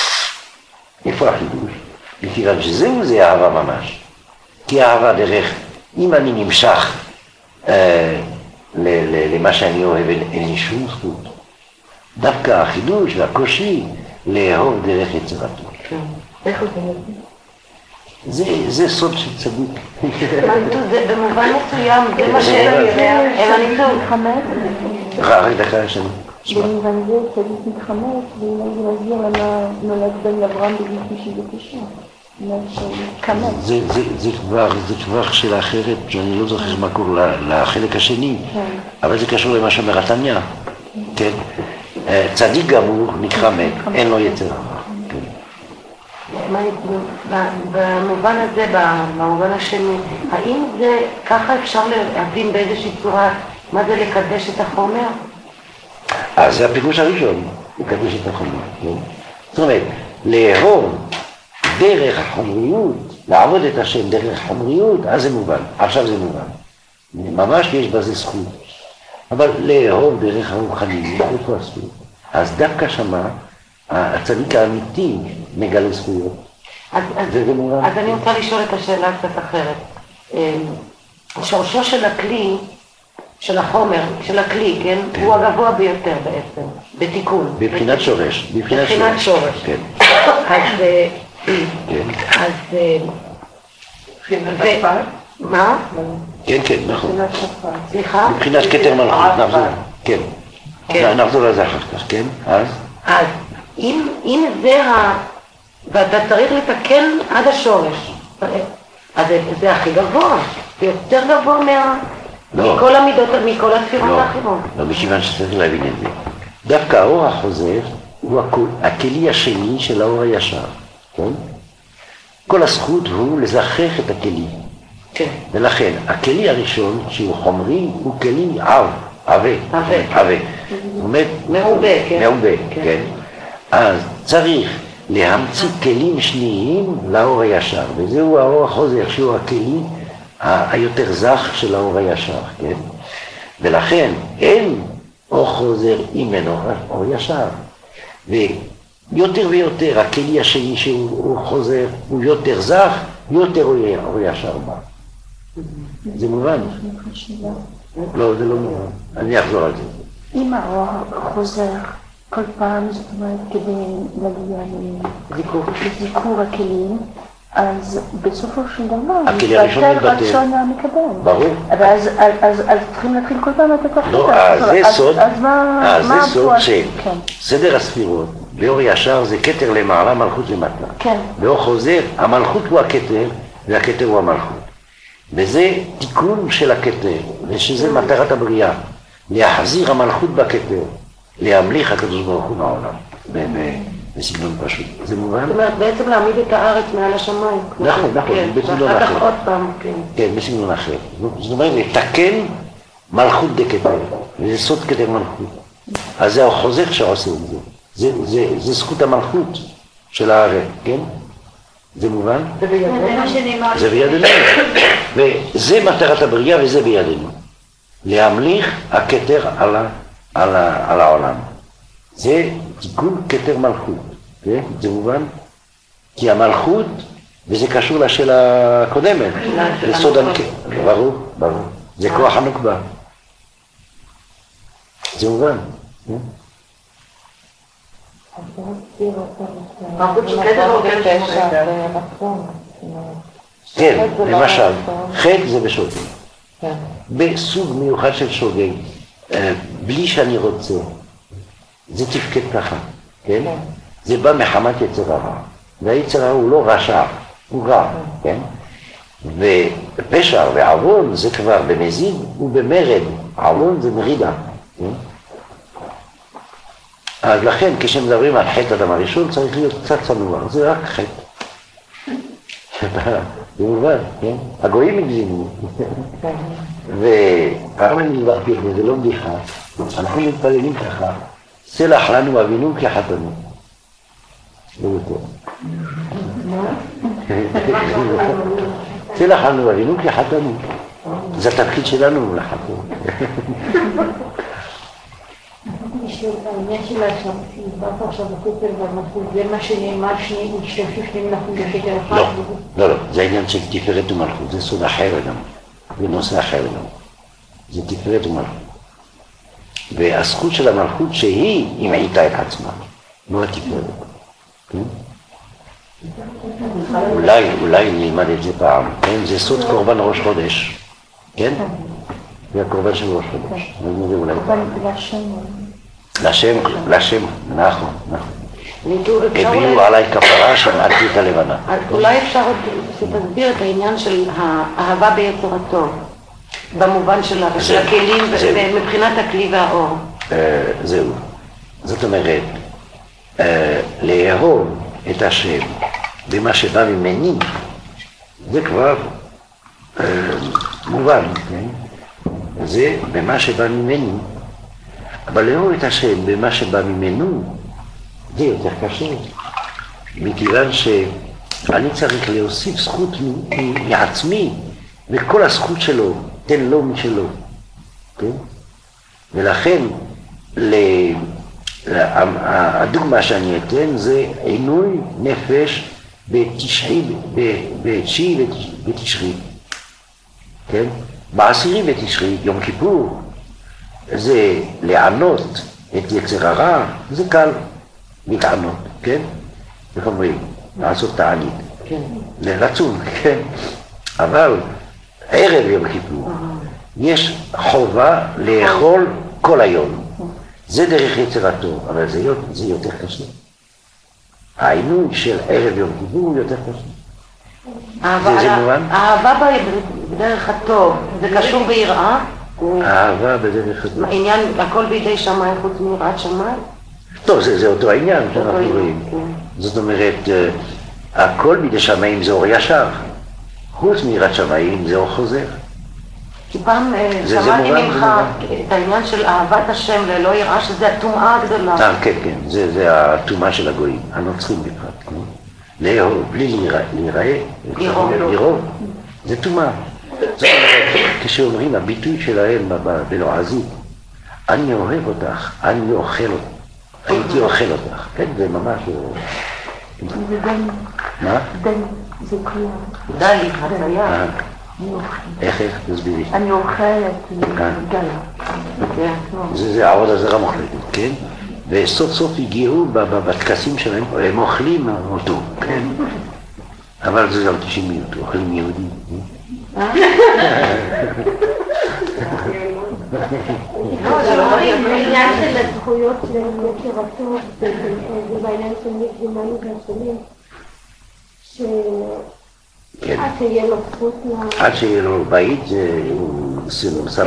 Speaker 1: איפה החידוש? מכיוון שזהו זה אהבה ממש. כי אהבה דרך, אם אני נמשך אה, למה שאני אוהב, אין לי שום זכות. דווקא החידוש והקושי לאהוב דרך יצירתו.
Speaker 2: איך הוא זה?
Speaker 1: זה, זה סוד של צדיק.
Speaker 2: זה במובן מסוים, זה מה שאלה יודע, הם הניתוק.
Speaker 4: מתחמק,
Speaker 1: רק דקה שאני.
Speaker 4: במובן זה צדיק מתחמק, ואולי זה מסביר למה נולד בן אברהם בגיל תשעים ותשע. מתחמק.
Speaker 1: זה, זה, זה כבר, זה כבר שאלה אחרת, שאני לא זוכר מה קורה לחלק השני, אבל זה קשור למה שאומר התניא, כן? צדיק גמור מתחמק, אין לו יתר.
Speaker 2: במובן הזה, במובן השני, האם זה ככה אפשר להבין באיזושהי צורה מה זה לקדש את החומר?
Speaker 1: אז זה הפירוש הראשון, לקדש את החומר, כן? זאת אומרת, לאהוב דרך החומריות, לעבוד את השם דרך החומריות, אז זה מובן, עכשיו זה מובן. ממש יש בזה זכות. אבל לאהוב דרך הרוחניות, איפה הזכות? אז דווקא שמה, הצדיק האמיתי מגלה זכויות.
Speaker 2: אז, אז, אז אני רוצה לשאול את השאלה קצת אחרת. שורשו של הכלי, של החומר, של הכלי, כן? כן. הוא הגבוה ביותר בעצם, בתיקון.
Speaker 1: בבחינת שורש.
Speaker 2: בבחינת שורש. שורש.
Speaker 1: כן.
Speaker 2: אז...
Speaker 1: כן.
Speaker 2: אז...
Speaker 3: בבחינת שפר?
Speaker 2: מה?
Speaker 1: כן, כן, נכון.
Speaker 2: סליחה?
Speaker 1: בבחינת כתר מלכות, נחזור. כן. נחזור לזה אחר כך, כן? אז?
Speaker 2: אז, אם, אם זה ה... ואתה צריך לתקן עד השורש, אז זה, זה הכי גבוה, זה יותר גבוה מה...
Speaker 1: לא.
Speaker 2: מכל המידות, מכל הספירות
Speaker 1: לא,
Speaker 2: האחרות.
Speaker 1: לא, מכיוון שצריך להבין את זה. דווקא האור החוזר הוא הכלי השני של האור הישר, כן? כל הזכות הוא לזכח את הכלי.
Speaker 2: כן.
Speaker 1: ולכן, הכלי הראשון שהוא חומרי הוא כלי עב, עבה.
Speaker 2: עבה.
Speaker 1: עבה.
Speaker 2: מעובה, כן.
Speaker 1: מעובה, כן. אז צריך להמציא כלים שניים לאור הישר, וזהו האור החוזר שהוא הכלי היותר זך של האור הישר, כן? ולכן אין אור חוזר אם אין אור ישר. ויותר ויותר הכלי השני שהוא חוזר הוא יותר זך, יותר אור ישר בא. זה מובן? לא, זה לא מובן. אני אחזור על זה.
Speaker 4: אם האור חוזר כל פעם, זאת אומרת, כדי להגיע לזיכור הכלים, אז בסופו של דבר, מתבטל רצון המקבל.
Speaker 1: ברור.
Speaker 4: ואז צריכים להתחיל כל פעם את התוכנית.
Speaker 1: לא, זה סוד,
Speaker 4: אז מה...
Speaker 1: זה סוד שסדר הספירות, באור ישר זה כתר למעלה, מלכות למטה.
Speaker 4: כן.
Speaker 1: באור חוזר, המלכות הוא הכתר, והכתר הוא המלכות. וזה תיקון של הכתר, ושזה מטרת הבריאה, להחזיר המלכות בכתר, להמליך הקדוש ברוך הוא מהעולם. בסגנון פשוט. זה מובן?
Speaker 2: זאת אומרת, בעצם להעמיד את הארץ מעל השמיים.
Speaker 1: נכון, נכון, בסגנון אחר.
Speaker 2: ואחר כך עוד פעם, כן.
Speaker 1: כן, בסגנון אחר. זאת אומרת, לתקן מלכות דקתר, וזה סוד כתר מלכות. אז זה החוזר שעושה את זה. זה, זה, זה זכות המלכות של הארץ, כן? זה מובן?
Speaker 2: זה בידינו.
Speaker 1: זה בידינו. וזה מטרת הבריאה וזה בידינו. להמליך הכתר על, ה, על, ה, על העולם. זה תיקון כתר מלכות, כן? זה מובן? כי המלכות, וזה קשור לשאלה הקודמת, לסוד המקרה, ברור, ברור, זה כוח הנוקבה. זה מובן? כן, למשל, חטא זה בשוגג. בסוג מיוחד של שוגג, בלי שאני רוצה. זה תפקד ככה, כן? זה בא מחמת יצר הרע. והיצר הרע הוא לא רשע, הוא רע, כן? ופשע ועוון זה כבר במזיד ובמרד. עוון זה מרידה, כן? אז לכן כשמדברים על חטא אדם הראשון צריך להיות קצת צנוע, זה רק חטא. זה מובן, כן? הגויים הגזימו. ופעם אני נדברתי, זה לא בדיחה, אנחנו מתפללים ככה. סלח לנו אבינו כי חטאנו. לא יותר. סלח לנו אבינו כי חטאנו. זה התפקיד שלנו לחטוא.
Speaker 2: העניין של השמסים, דיברת עכשיו בכותל והמלכות, זה מה שנאמר שני משתמשים שני מלכות בשקל אחד?
Speaker 1: לא, לא, לא, זה העניין של תפארת ומלכות, זה סוד אחר גם, זה נושא אחר גם. זה תפארת ומלכות. והזכות של המלכות שהיא המעיטה את עצמה, לא התפארת. כן? אולי, אולי נלמד את זה פעם, כן? זה סוד קורבן ראש חודש, כן? זה הקורבן של ראש חודש, נלמד אולי.
Speaker 4: קורבן לשם.
Speaker 1: לשם, לשם, נכון, נכון. הביאו עליי כפרה שמעלתי את הלבנה.
Speaker 2: אולי אפשר שתסביר את העניין של האהבה ביצר הטוב, במובן של הכלים ומבחינת הכלי והאור.
Speaker 1: זהו. זאת אומרת, לאהוב את השם במה שבא ממני, זה כבר מובן, כן? זה במה שבא ממני. אבל לאהוב את השם במה שבא ממנו, זה יותר קשה, מכיוון שאני צריך להוסיף זכות מעצמי, וכל הזכות שלו, תן לו משלו, כן? ולכן, הדוגמה שאני אתן זה עינוי נפש בתשעי, בתשיעי ותשרי, כן? בעשירי ותשרי, יום כיפור, זה לענות את יצר הרע, זה קל. מתענות, כן? איך אומרים? לעשות תענית.
Speaker 2: כן.
Speaker 1: לרצון, כן? אבל ערב יום כיפור יש חובה לאכול כל היום. זה דרך יצר הטוב, אבל זה, זה יותר קשה. העינוי של ערב יום כיפור הוא יותר קשה.
Speaker 2: זה, זה מובן? האהבה בדרך הטוב, זה קשור ביראה?
Speaker 1: האהבה בדרך הטוב.
Speaker 2: עניין, הכל בידי שמיים חוץ מיראת שמיים?
Speaker 1: טוב, זה, זה אותו העניין שאנחנו רואים. זאת אומרת, הכל בידי שמיים זה אור ישר. חוץ מיראת שמיים זה אור חוזר.
Speaker 2: כי פעם שמעתי ממך את העניין של אהבת השם ללא יראה, שזה הטומאה הגדולה.
Speaker 1: אה, כן, כן, זה, זה הטומאה של הגויים, הנוצרים בפרט. לאהוב, בלי להיראה, לראות, זה טומאה. זאת אומרת, כשאומרים הביטוי שלהם בלועזית, אני אוהב אותך, אני אוכל אותך. הייתי אוכל אותך, כן? זה ממש...
Speaker 4: זה דלי.
Speaker 1: מה?
Speaker 4: דלי, זה כלל.
Speaker 2: דלי, חציה.
Speaker 1: איך, איך? תסבירי.
Speaker 4: אני אוכלת דלה.
Speaker 1: זה עבודה זרה מוחלטת, כן? וסוף סוף הגיעו בטקסים שלהם, הם אוכלים אותו, כן? אבל זה אנטישמיות, אוכלים יהודים.
Speaker 5: בעניין של הזכויות של יצר הטוב, ובעניין של מקדימנו והשנים, שעד שיהיה לו זכות ל...
Speaker 1: עד שיהיה לו בית, הוא שם לזה.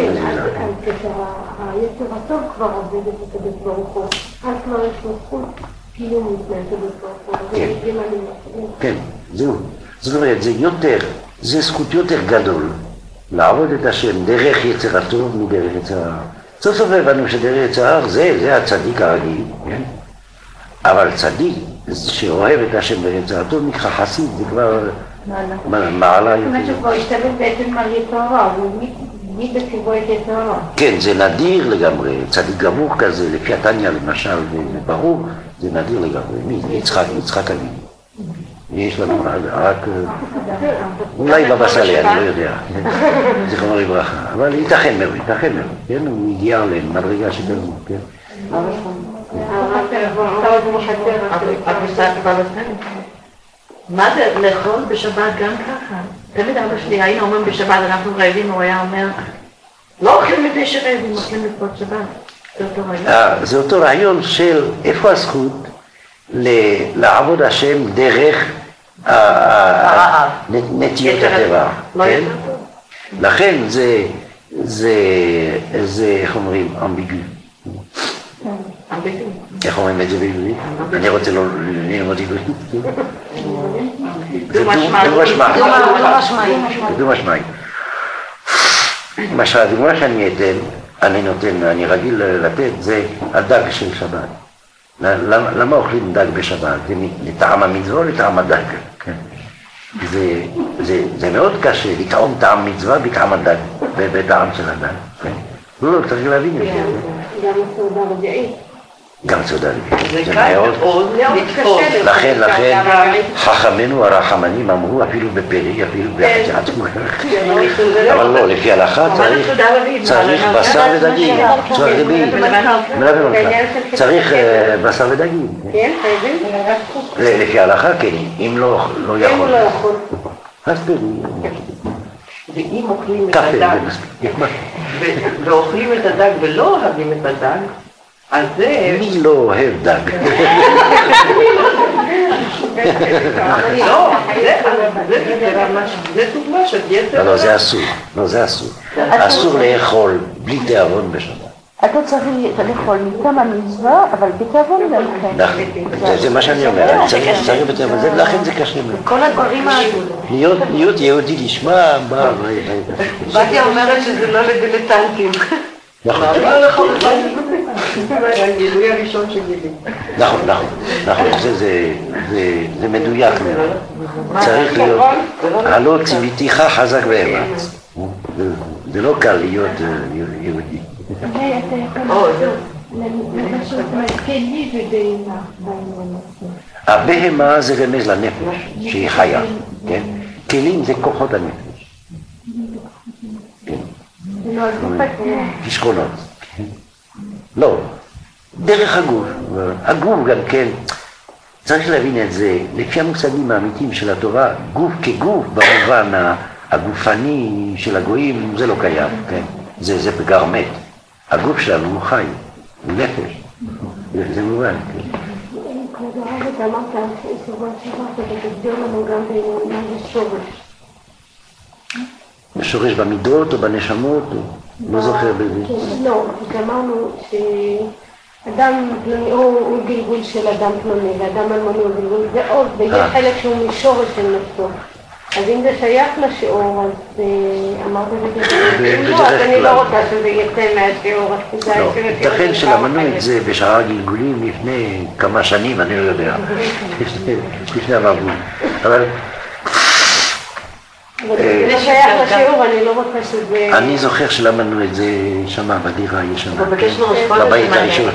Speaker 5: היצר הטוב כבר עובד את הקדוש ברוך הוא, אז כבר יש לו זכות קיום לפני הקדוש ברוך הוא, ומקדימנו והשנים.
Speaker 1: כן, זהו. זאת אומרת, זה יותר, זה זכות יותר גדול. לעבוד את השם דרך יצר הטוב מדרך יצר הרע. סוף סוף הבנו שדרך יצר הרע זה, זה הצדיק הרגיל, כן? אבל צדיק שאוהב את השם דרך יצר הטוב נקרא חסיד, זה כבר מעלה יותר.
Speaker 5: זאת אומרת שכבר השתלט בעצם על יצר הרע, מי בציבו את יצר הרע?
Speaker 1: כן, זה נדיר לגמרי, צדיק גמור כזה, לפי התניא למשל, וברור, זה נדיר לגמרי. מי? יצחק, יצחק אבינו. יש לנו רק, אולי בבא סאלי, אני לא יודע, זיכרונו לברכה, אבל ייתכן מאוד, ייתכן מאוד, כן? הוא הגיע למדרגה שכזו, כן?
Speaker 6: מה זה לאכול בשבת גם ככה? תמיד אבא שלי, היינו אומרים בשבת, אנחנו רעבים, הוא היה אומר, לא אוכלים מדי שרעבים, אוכלים לכבוד שבת.
Speaker 1: זה אותו רעיון של איפה הזכות לעבוד השם דרך נטיות הטבע. לכן זה, זה, זה, איך אומרים, אמביגו. איך אומרים את זה בעברית? אני רוצה ללמוד עברית. זה דו משמעי. למשל, הדוגמה שאני אתן, אני נותן, אני רגיל לתת, זה הדג של שבת. למה אוכלים דג בשבת? זה לטעם המצווה או לטעם הדג? זה מאוד קשה לטעום טעם מצווה בטעם הדג, בטעם של הדג. לא, לא, צריך להבין את זה.
Speaker 5: גם הסעודה הרביעית.
Speaker 1: גם צודק.
Speaker 3: זה מאוד לתפוס.
Speaker 1: לכן, לכן, חכמינו הרחמנים אמרו אפילו בפרי, אפילו בהחייאת כוח. אבל לא, לפי ההלכה צריך בשר ודגים. צריך בשר ודגים. לפי ההלכה כן, אם לא יכול. אז פרי.
Speaker 3: ואם אוכלים את הדג, ואוכלים את הדג ולא אוהבים את הדג, אז זה...
Speaker 1: מי לא אוהב דג?
Speaker 3: לא, זה דוגמה של יתר...
Speaker 1: לא, זה אסור, לא, זה אסור. אסור לאכול בלי תיאבון בשבת.
Speaker 4: אתה צריך לאכול מטעם המצווה, אבל בתיאבון גם כן.
Speaker 1: זה מה שאני אומר, צריך בתיאבון, לכן זה קשה מאוד.
Speaker 2: כל הדברים האלו.
Speaker 1: להיות יהודי לשמה, מה...
Speaker 2: בתיה אומרת שזה לא לדילטנטים.
Speaker 1: נכון.
Speaker 3: הגילוי הראשון שגילי.
Speaker 1: נכון, נכון, נכון, זה מדויק מאוד. צריך להיות, הלא ציוויתיך חזק ואמץ. זה לא קל להיות יהודי. הבהמה זה רמז לנפש, שהיא חיה, כן? כלים זה כוחות הנפש. תשכונות. לא, דרך הגוף. הגוף גם כן, צריך להבין את זה, לפי המושגים האמיתיים של התורה, גוף כגוף במובן הגופני של הגויים זה לא קיים, כן? זה, זה פגר מת. הגוף שלנו הוא חי, הוא נפש. זה מובן, כן?
Speaker 5: כבוד הרב, אתה אמרת שבוע שעבר, אתה תסביר לנו גם מה זה שורש.
Speaker 1: שורש במידות או בנשמות, לא זוכר בזה.
Speaker 5: לא, אמרנו שאדם פלוני הוא גלגול של אדם פלוני, ואדם אלמוני הוא גלגול, זה עוד, ויש חלק שהוא משורש של נפשו. אז אם זה שייך לשיעור, אז אמרת את זה, אם לא, אז אני לא רוצה שזה יצא מהשיעור, אז כדאי
Speaker 1: לא, ייתכן שלמדנו את זה בשאר הגלגולים לפני כמה שנים, אני לא יודע, לפני המבוא, אבל...
Speaker 5: זה שייך לשיעור, אני לא רוצה שזה...
Speaker 1: אני זוכר שלמדנו את זה שמה בדירה הישנה,
Speaker 6: בקש לראש קודש?
Speaker 1: בבית הראשון.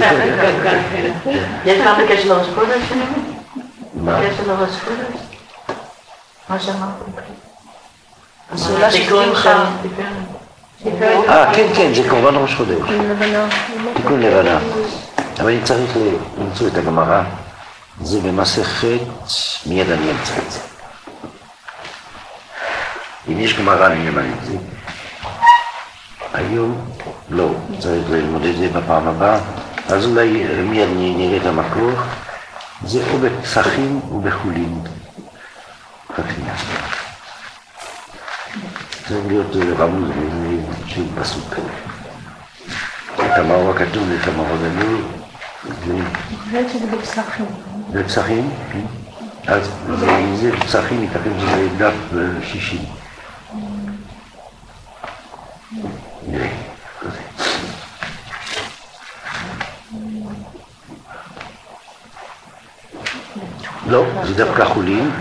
Speaker 6: יש מה בקש לראש קודש?
Speaker 1: מה?
Speaker 6: בקש לראש קודש? מה שאמרתי?
Speaker 2: השאלה שקוראים לך...
Speaker 1: אה, כן, כן, זה קורבן ראש חודש. תיקון לבנה. אבל אני צריך למצוא את הגמרא, זה במסכת, מיד אני אמצא את זה. אם יש גמרא אני למד את זה. היום לא, צריך ללמוד את זה בפעם הבאה, אז אולי מיד נראה את המקור. זה או בפסחים או בחולין. צריך להיות רמוז של פסוק. את המאור הכתוב ואת המאור הגדול.
Speaker 4: אני חושבת שזה בפסחים.
Speaker 1: בפסחים? אז זה בפסחים, ייתכן שזה דף שישים. נראה, כזה. לא, זה דווקא חולין.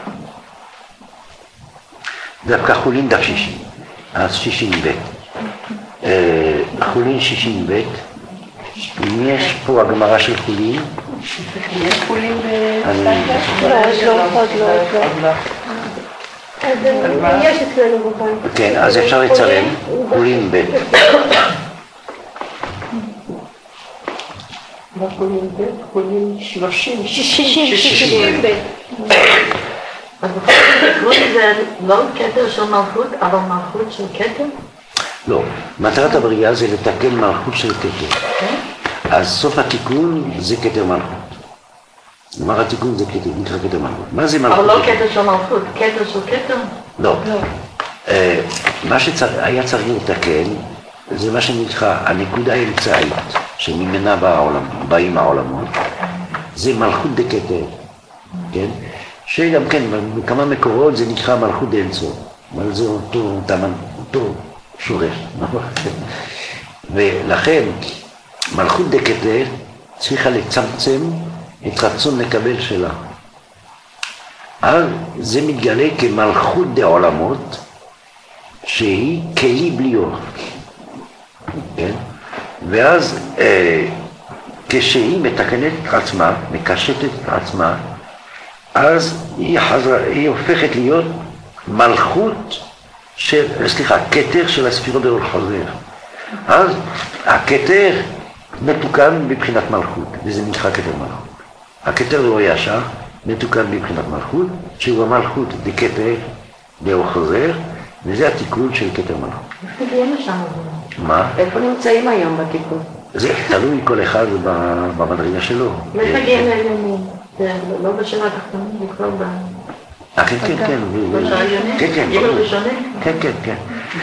Speaker 1: דווקא חולין דף שישים. אז שישים ב'. חולין שישים ב'. אם יש פה הגמרא של חולין.
Speaker 3: יש חולין
Speaker 5: לא, יש לא, עוד לא. אז יש אצלנו בבית.
Speaker 1: כן, אז אפשר לצלם. חולין ב'.
Speaker 3: חולין ב', חולין שלושים.
Speaker 5: שישים, שישים ב'.
Speaker 6: אז בכל זאת, זה לא כתר של מלכות, אבל מלכות של כתר?
Speaker 1: לא, מטרת הבריאה זה לתקן מלכות של כתר. אז סוף התיקון זה כתר מלכות. כלומר התיקון זה כתר, נקרא כתר מלכות. מה זה מלכות?
Speaker 6: אבל לא כתר של מלכות, כתר של כתר?
Speaker 1: לא. מה שהיה צריך לתקן זה מה שנקרא הנקודה האמצעית שממנה באים העולמות. זה מלכות דקתר, כן? שגם כן, בכמה מקורות זה נקרא מלכות דאינסוף, אבל זה אותו, אותו שורש, נכון? ולכן מלכות דקתר צריכה לצמצם את רצון לקבל שלה. אז זה מתגלה כמלכות דעולמות, שהיא כלי בלי אור. כן? ואז אה, כשהיא מתקנת את עצמה, מקשטת את עצמה, אז היא, חזרה, היא הופכת להיות מלכות של, סליחה, כתר של הספירות דאור חוזר. אז הכתר מתוקן מבחינת מלכות, וזה נקרא כתר מלכות. הכתר דאור ישר מתוקן מבחינת מלכות, שהוא המלכות בכתר דאור חוזר, וזה התיקון של כתר מלכות.
Speaker 6: איפה תגיעים לשם?
Speaker 1: מה?
Speaker 2: איפה נמצאים היום בתיקון?
Speaker 1: זה תלוי כל אחד במדרגה שלו.
Speaker 6: איפה תגיעים לעליונים? זה לא בשאלה התחתונים, זה כבר ב...
Speaker 1: אה, כן, כן, כן. כן, כן.
Speaker 6: כאילו ראשונים?
Speaker 1: כן, כן, כן.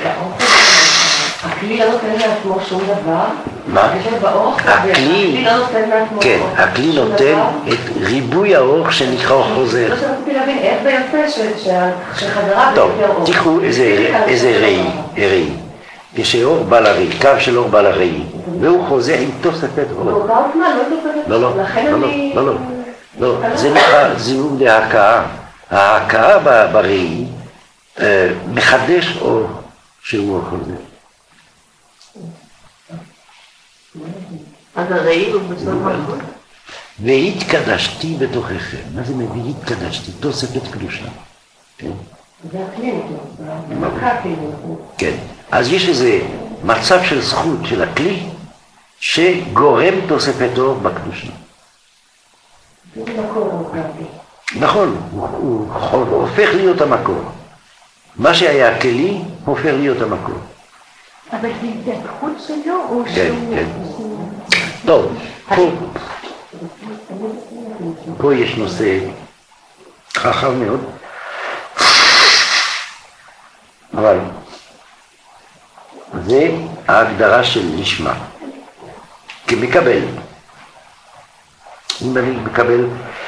Speaker 2: הכלי לא נותן לעצמו שום דבר?
Speaker 1: מה? הכלי, כן, הכלי נותן את ריבוי האור שנקרא אור חוזר.
Speaker 2: לא שרציתי להבין איך זה יוצא שחזרה
Speaker 1: טוב, תיקחו איזה ראי, ראי. כשאור בא לראי, קו של אור בא לראי, והוא חוזר עם תוספת אור.
Speaker 2: באותה עוצמה, לא תוספת
Speaker 1: לא, לא,
Speaker 2: לכן
Speaker 1: לא,
Speaker 2: אני...
Speaker 1: לא, לא, לא, זה נקרא זיהום להכאה. ההכאה בראי מחדש אור שהוא אור חוזר.
Speaker 6: אז הראי הוא בסוף מלכות?
Speaker 1: והתקדשתי בתוככם. מה זה מביא התקדשתי? תוספת קדושה. כן?
Speaker 2: זה הכלי, זה מלכה כאילו.
Speaker 1: כן. אז יש איזה מצב של זכות של הכלי שגורם תוספת אור בקדושה.
Speaker 2: זה מקור הוא גבי.
Speaker 1: נכון, הוא, הוא, הוא הופך להיות המקור. מה שהיה הכלי הופך להיות המקור.
Speaker 4: אבל זה התהפכות שלו או
Speaker 1: כן,
Speaker 4: שהוא...
Speaker 1: כן. טוב, פה, פה יש נושא חכם מאוד, אבל זה ההגדרה של לשמה. כמקבל, אם אני מקבל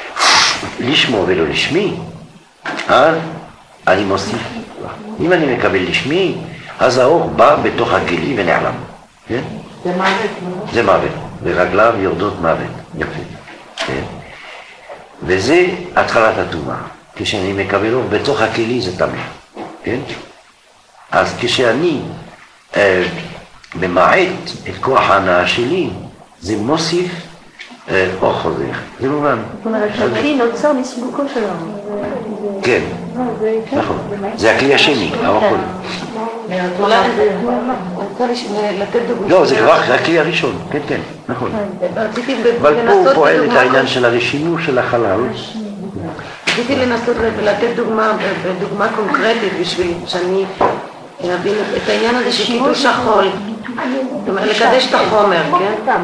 Speaker 1: לשמו ולא לשמי, אז אני מוסיף. אם אני מקבל לשמי, אז האור בא בתוך הכלי ונעלם. כן?
Speaker 6: זה מוות.
Speaker 1: זה מוות, ורגליו יורדות מוות. יפה. כן? וזה התחלת הטומאה. כשאני מקבל אור בתוך הכלי זה טמא. כן? אז כשאני אה, ממעט את כוח ההנאה שלי, זה מוסיף אה, אור חוזר. זה מובן.
Speaker 4: זאת אומרת שהכלי נוצר מסיבוקו שלו.
Speaker 1: כן, נכון. זה הכלי השני, האור חוזר.
Speaker 2: אולי אני רוצה לתת דוגמא.
Speaker 1: לא, זה כבר הכלי הראשון. כן, כן, נכון.
Speaker 2: רציתי
Speaker 1: אבל פה הוא
Speaker 2: לנסות
Speaker 1: פועל את
Speaker 2: בדוגמה-
Speaker 1: העניין של הרשימו של החלל.
Speaker 2: רציתי לנסות לתת דוגמה, דוגמה קונקרטית בשביל שאני אבין את העניין הזה של קידוש החול. זאת אומרת, לקדש את החומר, כן?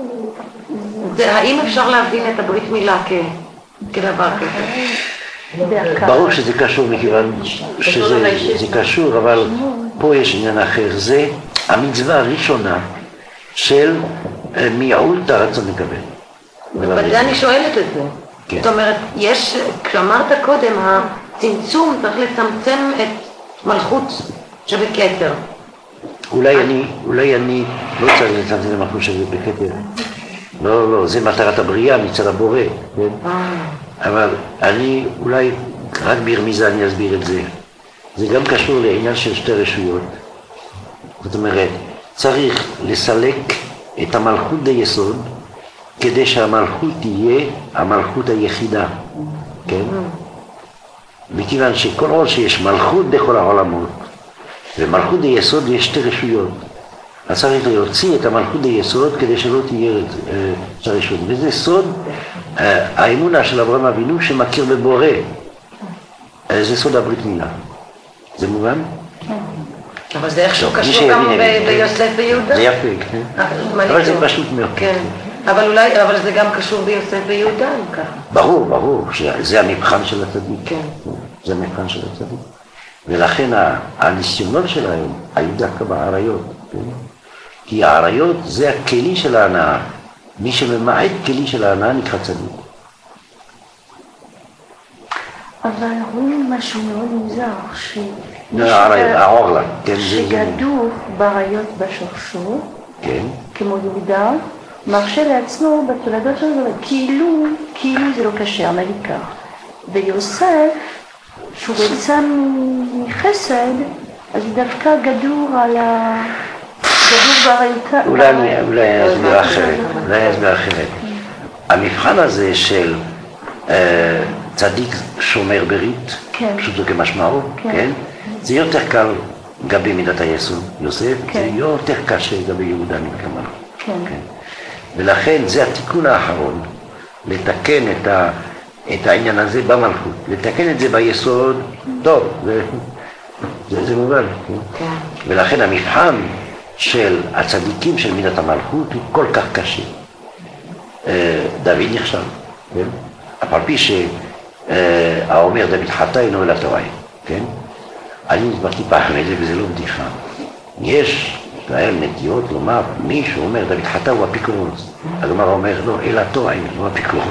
Speaker 2: זה, האם אפשר להבין את הברית מילה כ- כדבר כזה?
Speaker 1: ברור שזה קשור מכיוון שזה זה קשור, אבל פה יש עניין אחר. זה המצווה הראשונה של אה, מיעוט הרצון לקבל.
Speaker 2: בזה אני שואלת את זה.
Speaker 1: כן.
Speaker 2: זאת אומרת, יש, כשאמרת קודם, הצמצום צריך לצמצם את מלכות שבכתר.
Speaker 1: אולי אני, אולי אני לא צריך לצמצם למלכות שזה בכתר. לא, לא, זה מטרת הבריאה מצד הבורא, כן? אבל אני אולי רק ברמיזה אני אסביר את זה. זה גם קשור לעניין של שתי רשויות. זאת אומרת, צריך לסלק את המלכות דיסוד כדי שהמלכות תהיה המלכות היחידה, כן? מכיוון שכל עוד שיש מלכות בכל העולמות, ומלכות דיסוד יש שתי רשויות. אז צריך להוציא את המלכות דיסוד כדי שלא תהיה את הרשות. וזה סוד האמונה של אברהם אבינו שמכיר בבורא. זה סוד הברית מילה. זה מובן?
Speaker 2: אבל זה איכשהו
Speaker 1: טוב, מי
Speaker 2: קשור
Speaker 1: שיבין
Speaker 2: גם
Speaker 1: יבין,
Speaker 2: ב-
Speaker 1: כן.
Speaker 2: ביוסף ויהודה.
Speaker 1: זה יפה, כן? אבל זה פשוט מאוד.
Speaker 2: כן, אבל אולי, אבל זה גם קשור ביוסף ויהודה, אם ככה.
Speaker 1: ברור, ברור, שזה המבחן של הצדיק.
Speaker 2: כן.
Speaker 1: זה המבחן של הצדיק. ולכן ה- הניסיונות שלהם היו דווקא בעריות. כן? כי העריות זה הכלי של ההנאה. מי שממעט כלי של ההנאה נקרא צדיק.
Speaker 4: אבל רואים משהו מאוד מוזר, ש...
Speaker 1: לא, העריות, העורלה. כן, זה- זה-
Speaker 4: שגדוף באריות בשורשו,
Speaker 1: כן.
Speaker 4: כמו יהודה, מרשה לעצמו בתולדות שלו, כאילו, כאילו זה לא כשר, נגיד כך. ויוסף, שהוא יצא מחסד, אז הוא דווקא גדור על ה...
Speaker 1: אולי אני אסביר אחרת, אולי אני אסביר אחרת. המבחן הזה של צדיק שומר ברית, פשוטו כמשמעו, זה יותר קל גבי מידת היסוד, יוסף, זה יותר קשה גבי יהודה מלכמלכות. ולכן זה התיקון האחרון, לתקן את, ה, את העניין הזה במלכות, לתקן את זה ביסוד, טוב, זה, זה, זה מובן. כן? ולכן המבחן של הצדיקים של מידת המלכות הוא כל כך קשה. דוד נכשל, כן? אף על פי שהאומר דוד חטא אינו אלא טועה, כן? אני הסברתי פעם את זה וזה לא בדיחה. יש להם נטיות לומר, מי שאומר דוד חטא הוא אפיקורוס. הגמרא אומר לא, אלא טועה, לא אפיקורוס.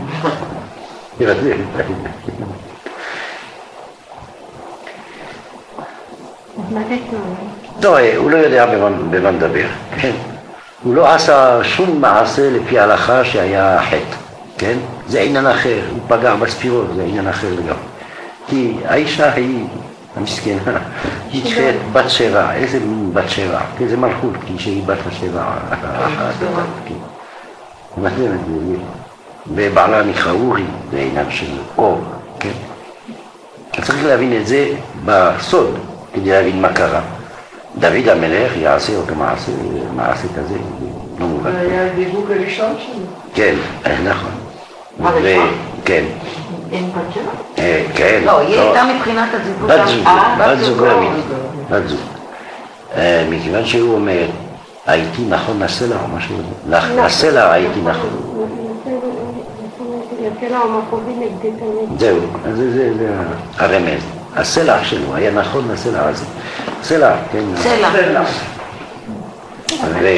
Speaker 1: טועה, הוא לא יודע במה לדבר, כן? הוא לא עשה שום מעשה לפי ההלכה שהיה חטא, כן? זה עניין אחר, הוא פגע בספירות, זה עניין אחר לגמרי. כי האישה היא המסכנה, היא תחת בת שבע, איזה מין בת שבע? כי זה מלכות, כי שהיא בת השבע אחת, ובעלה נקרא אורי, זה עניין של אור, כן? צריך להבין את זה בסוד, כדי להבין מה קרה. דוד המלך יעשה אותו מעשה, מעשה כזה, לא מובן.
Speaker 3: זה היה הדיבוק הראשון שלו.
Speaker 1: כן, נכון. כן.
Speaker 6: אין בת שבע?
Speaker 1: כן.
Speaker 2: לא, היא הייתה מבחינת הזיווג.
Speaker 1: בת זוג, בת זוג אמיתית, בת זוג. מכיוון שהוא אומר, הייתי נכון לסלע או משהו כזה. לסלע הייתי נכון.
Speaker 5: לסלע או מחובי נגדי תמיד.
Speaker 1: זהו, זה הרמז. הסלע שלו היה נכון לסלע הזה. סלע, כן.
Speaker 2: סלע.
Speaker 1: ו...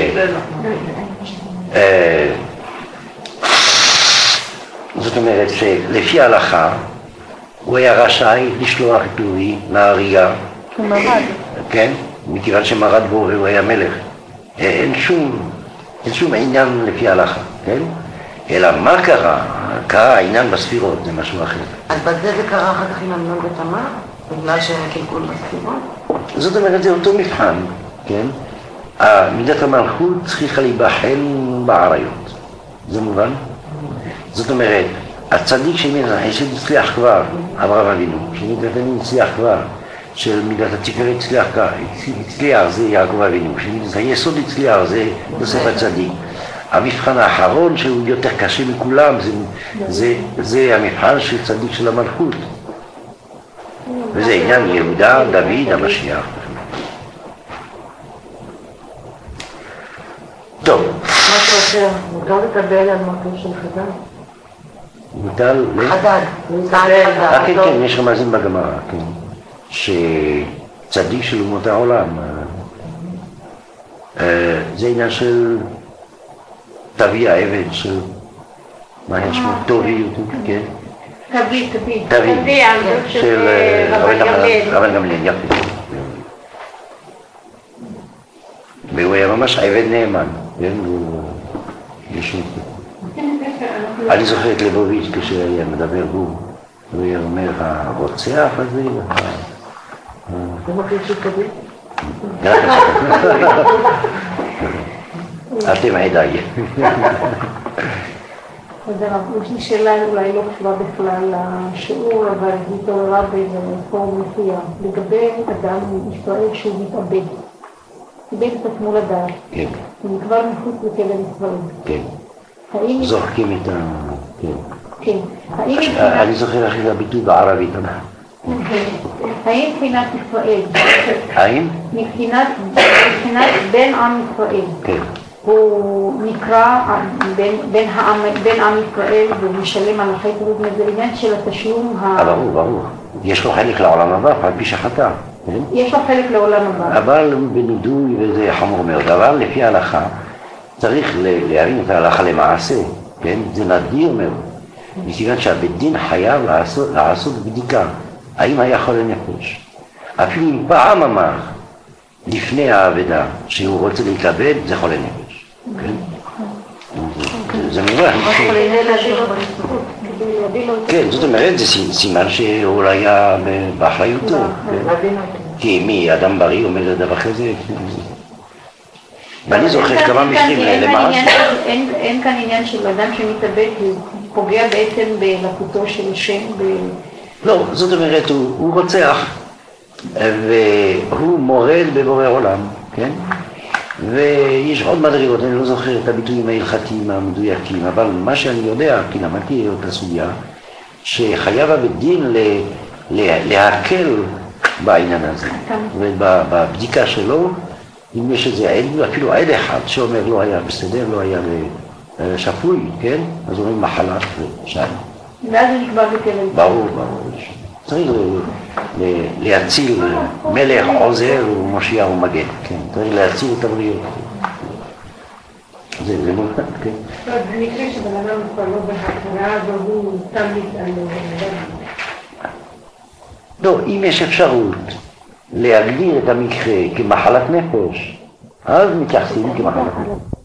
Speaker 1: זאת אומרת שלפי ההלכה הוא היה רשאי לשלוח את אורי להריגה.
Speaker 4: הוא מרד.
Speaker 1: כן, מכיוון שמרד בו והוא היה מלך. אין שום, אין שום עניין לפי ההלכה, כן? אלא מה קרה? קרה העניין בספירות, זה משהו אחר.
Speaker 2: אז בזה זה קרה אחר כך עם אמנון ותמר? בגלל שהיה קלקול בספירות?
Speaker 1: זאת אומרת, זה אותו מבחן, כן? מידת המלכות צריכה להיבחן בעריות. זה מובן? זאת אומרת, הצדיק שהצליח כבר, אברהם אבינו, שמידת הדין הצליח כבר, של מידת התפארת הצליח כבר, הצליח זה יעקב אבינו, שמידת היסוד הצליח זה יוסף הצדיק. המבחן האחרון שהוא יותר קשה מכולם, זה, זה, זה המבחן של צדיק של המלכות. וזה עניין יהודה, דוד, המשיח. טוב.
Speaker 6: משהו אחר, מותר לקבל על מקום של חדד?
Speaker 1: מותר ל...
Speaker 2: חדד.
Speaker 1: אה, כן, כן, יש רמזים בגמרא, כן. שצדיק של אומות העולם, זה עניין של תבי העבד, של מה היה שמו? טובי, כן?
Speaker 5: תבי, תבי.
Speaker 1: תבי, של רבן גמליאל, יפה. והוא היה ממש עבד נאמן, אני זוכר את ליבוביץ' כשהיה מדבר הוא, הוא היה אומר, הרוצח הזה,
Speaker 6: זה מכיר של תבי?
Speaker 1: אתם עדיי.
Speaker 5: אז יש לי שאלה אולי לא קשורה בכלל לשיעור, אבל היא התעוררה באיזה פורום מסוים. לגבי אדם מישראל שהוא מתאבד, איבד את עצמו לדעת, הוא כבר מחוץ לכלא ישראל.
Speaker 1: כן. זורקים את ה...
Speaker 5: כן.
Speaker 1: אני זוכר אחרי זה הביטוי בערבית.
Speaker 5: האם מבחינת ישראל,
Speaker 1: האם?
Speaker 5: מבחינת בין עם ישראל,
Speaker 1: כן.
Speaker 5: הוא נקרא בין עם ישראל והוא משלם על החטא, זה עניין של התשלום ה...
Speaker 1: ברור, ברור. יש לו חלק לעולם הבא, על פי שחטא.
Speaker 5: יש לו חלק לעולם הבא.
Speaker 1: אבל בנידוי וזה חמור מאוד, אבל לפי ההלכה צריך להבין את ההלכה למעשה, כן? זה נדיר מאוד. מכיוון שהבית דין חייב לעשות, לעשות בדיקה, האם היה חולה נפש. אפילו אם פעם אמר לפני העבדה שהוא רוצה להתאבד, זה חולה נפש. כן? זה מובן. כן, זאת אומרת, זה סימן שהוא היה באחריותו. כי מי, אדם בריא אומר דבר כזה? ואני זוכר כמה מקרים למעשה.
Speaker 4: אין כאן עניין של אדם שמתאבד, הוא פוגע בעצם בלקותו של השם.
Speaker 1: לא, זאת אומרת, הוא רוצח, והוא מורד בבורא עולם, כן? ויש עוד מדרגות, אני לא זוכר את הביטויים ההלכתיים המדויקים, אבל מה שאני יודע, כי למדתי את הסוגיה, שחייב הבית דין להקל בעניין הזה, ובבדיקה שלו, אם יש איזה עד, אפילו עד אחד שאומר לא היה בסדר, לא היה שפוי, כן? אז אומרים מחלת ושם.
Speaker 4: ואז הוא נקבע בכלם.
Speaker 1: ברור, ברור. צריך להציל מלך עוזר ומושיע ומגן, כן? צריך להציל את הבריות. זה מולכת, כן?
Speaker 5: במקרה שבן אדם כבר לא בהכרה והוא סתם מתעלם.
Speaker 1: לא, אם יש אפשרות להגדיר את המקרה כמחלת נפש, אז מתייחסים כמחלת נפש.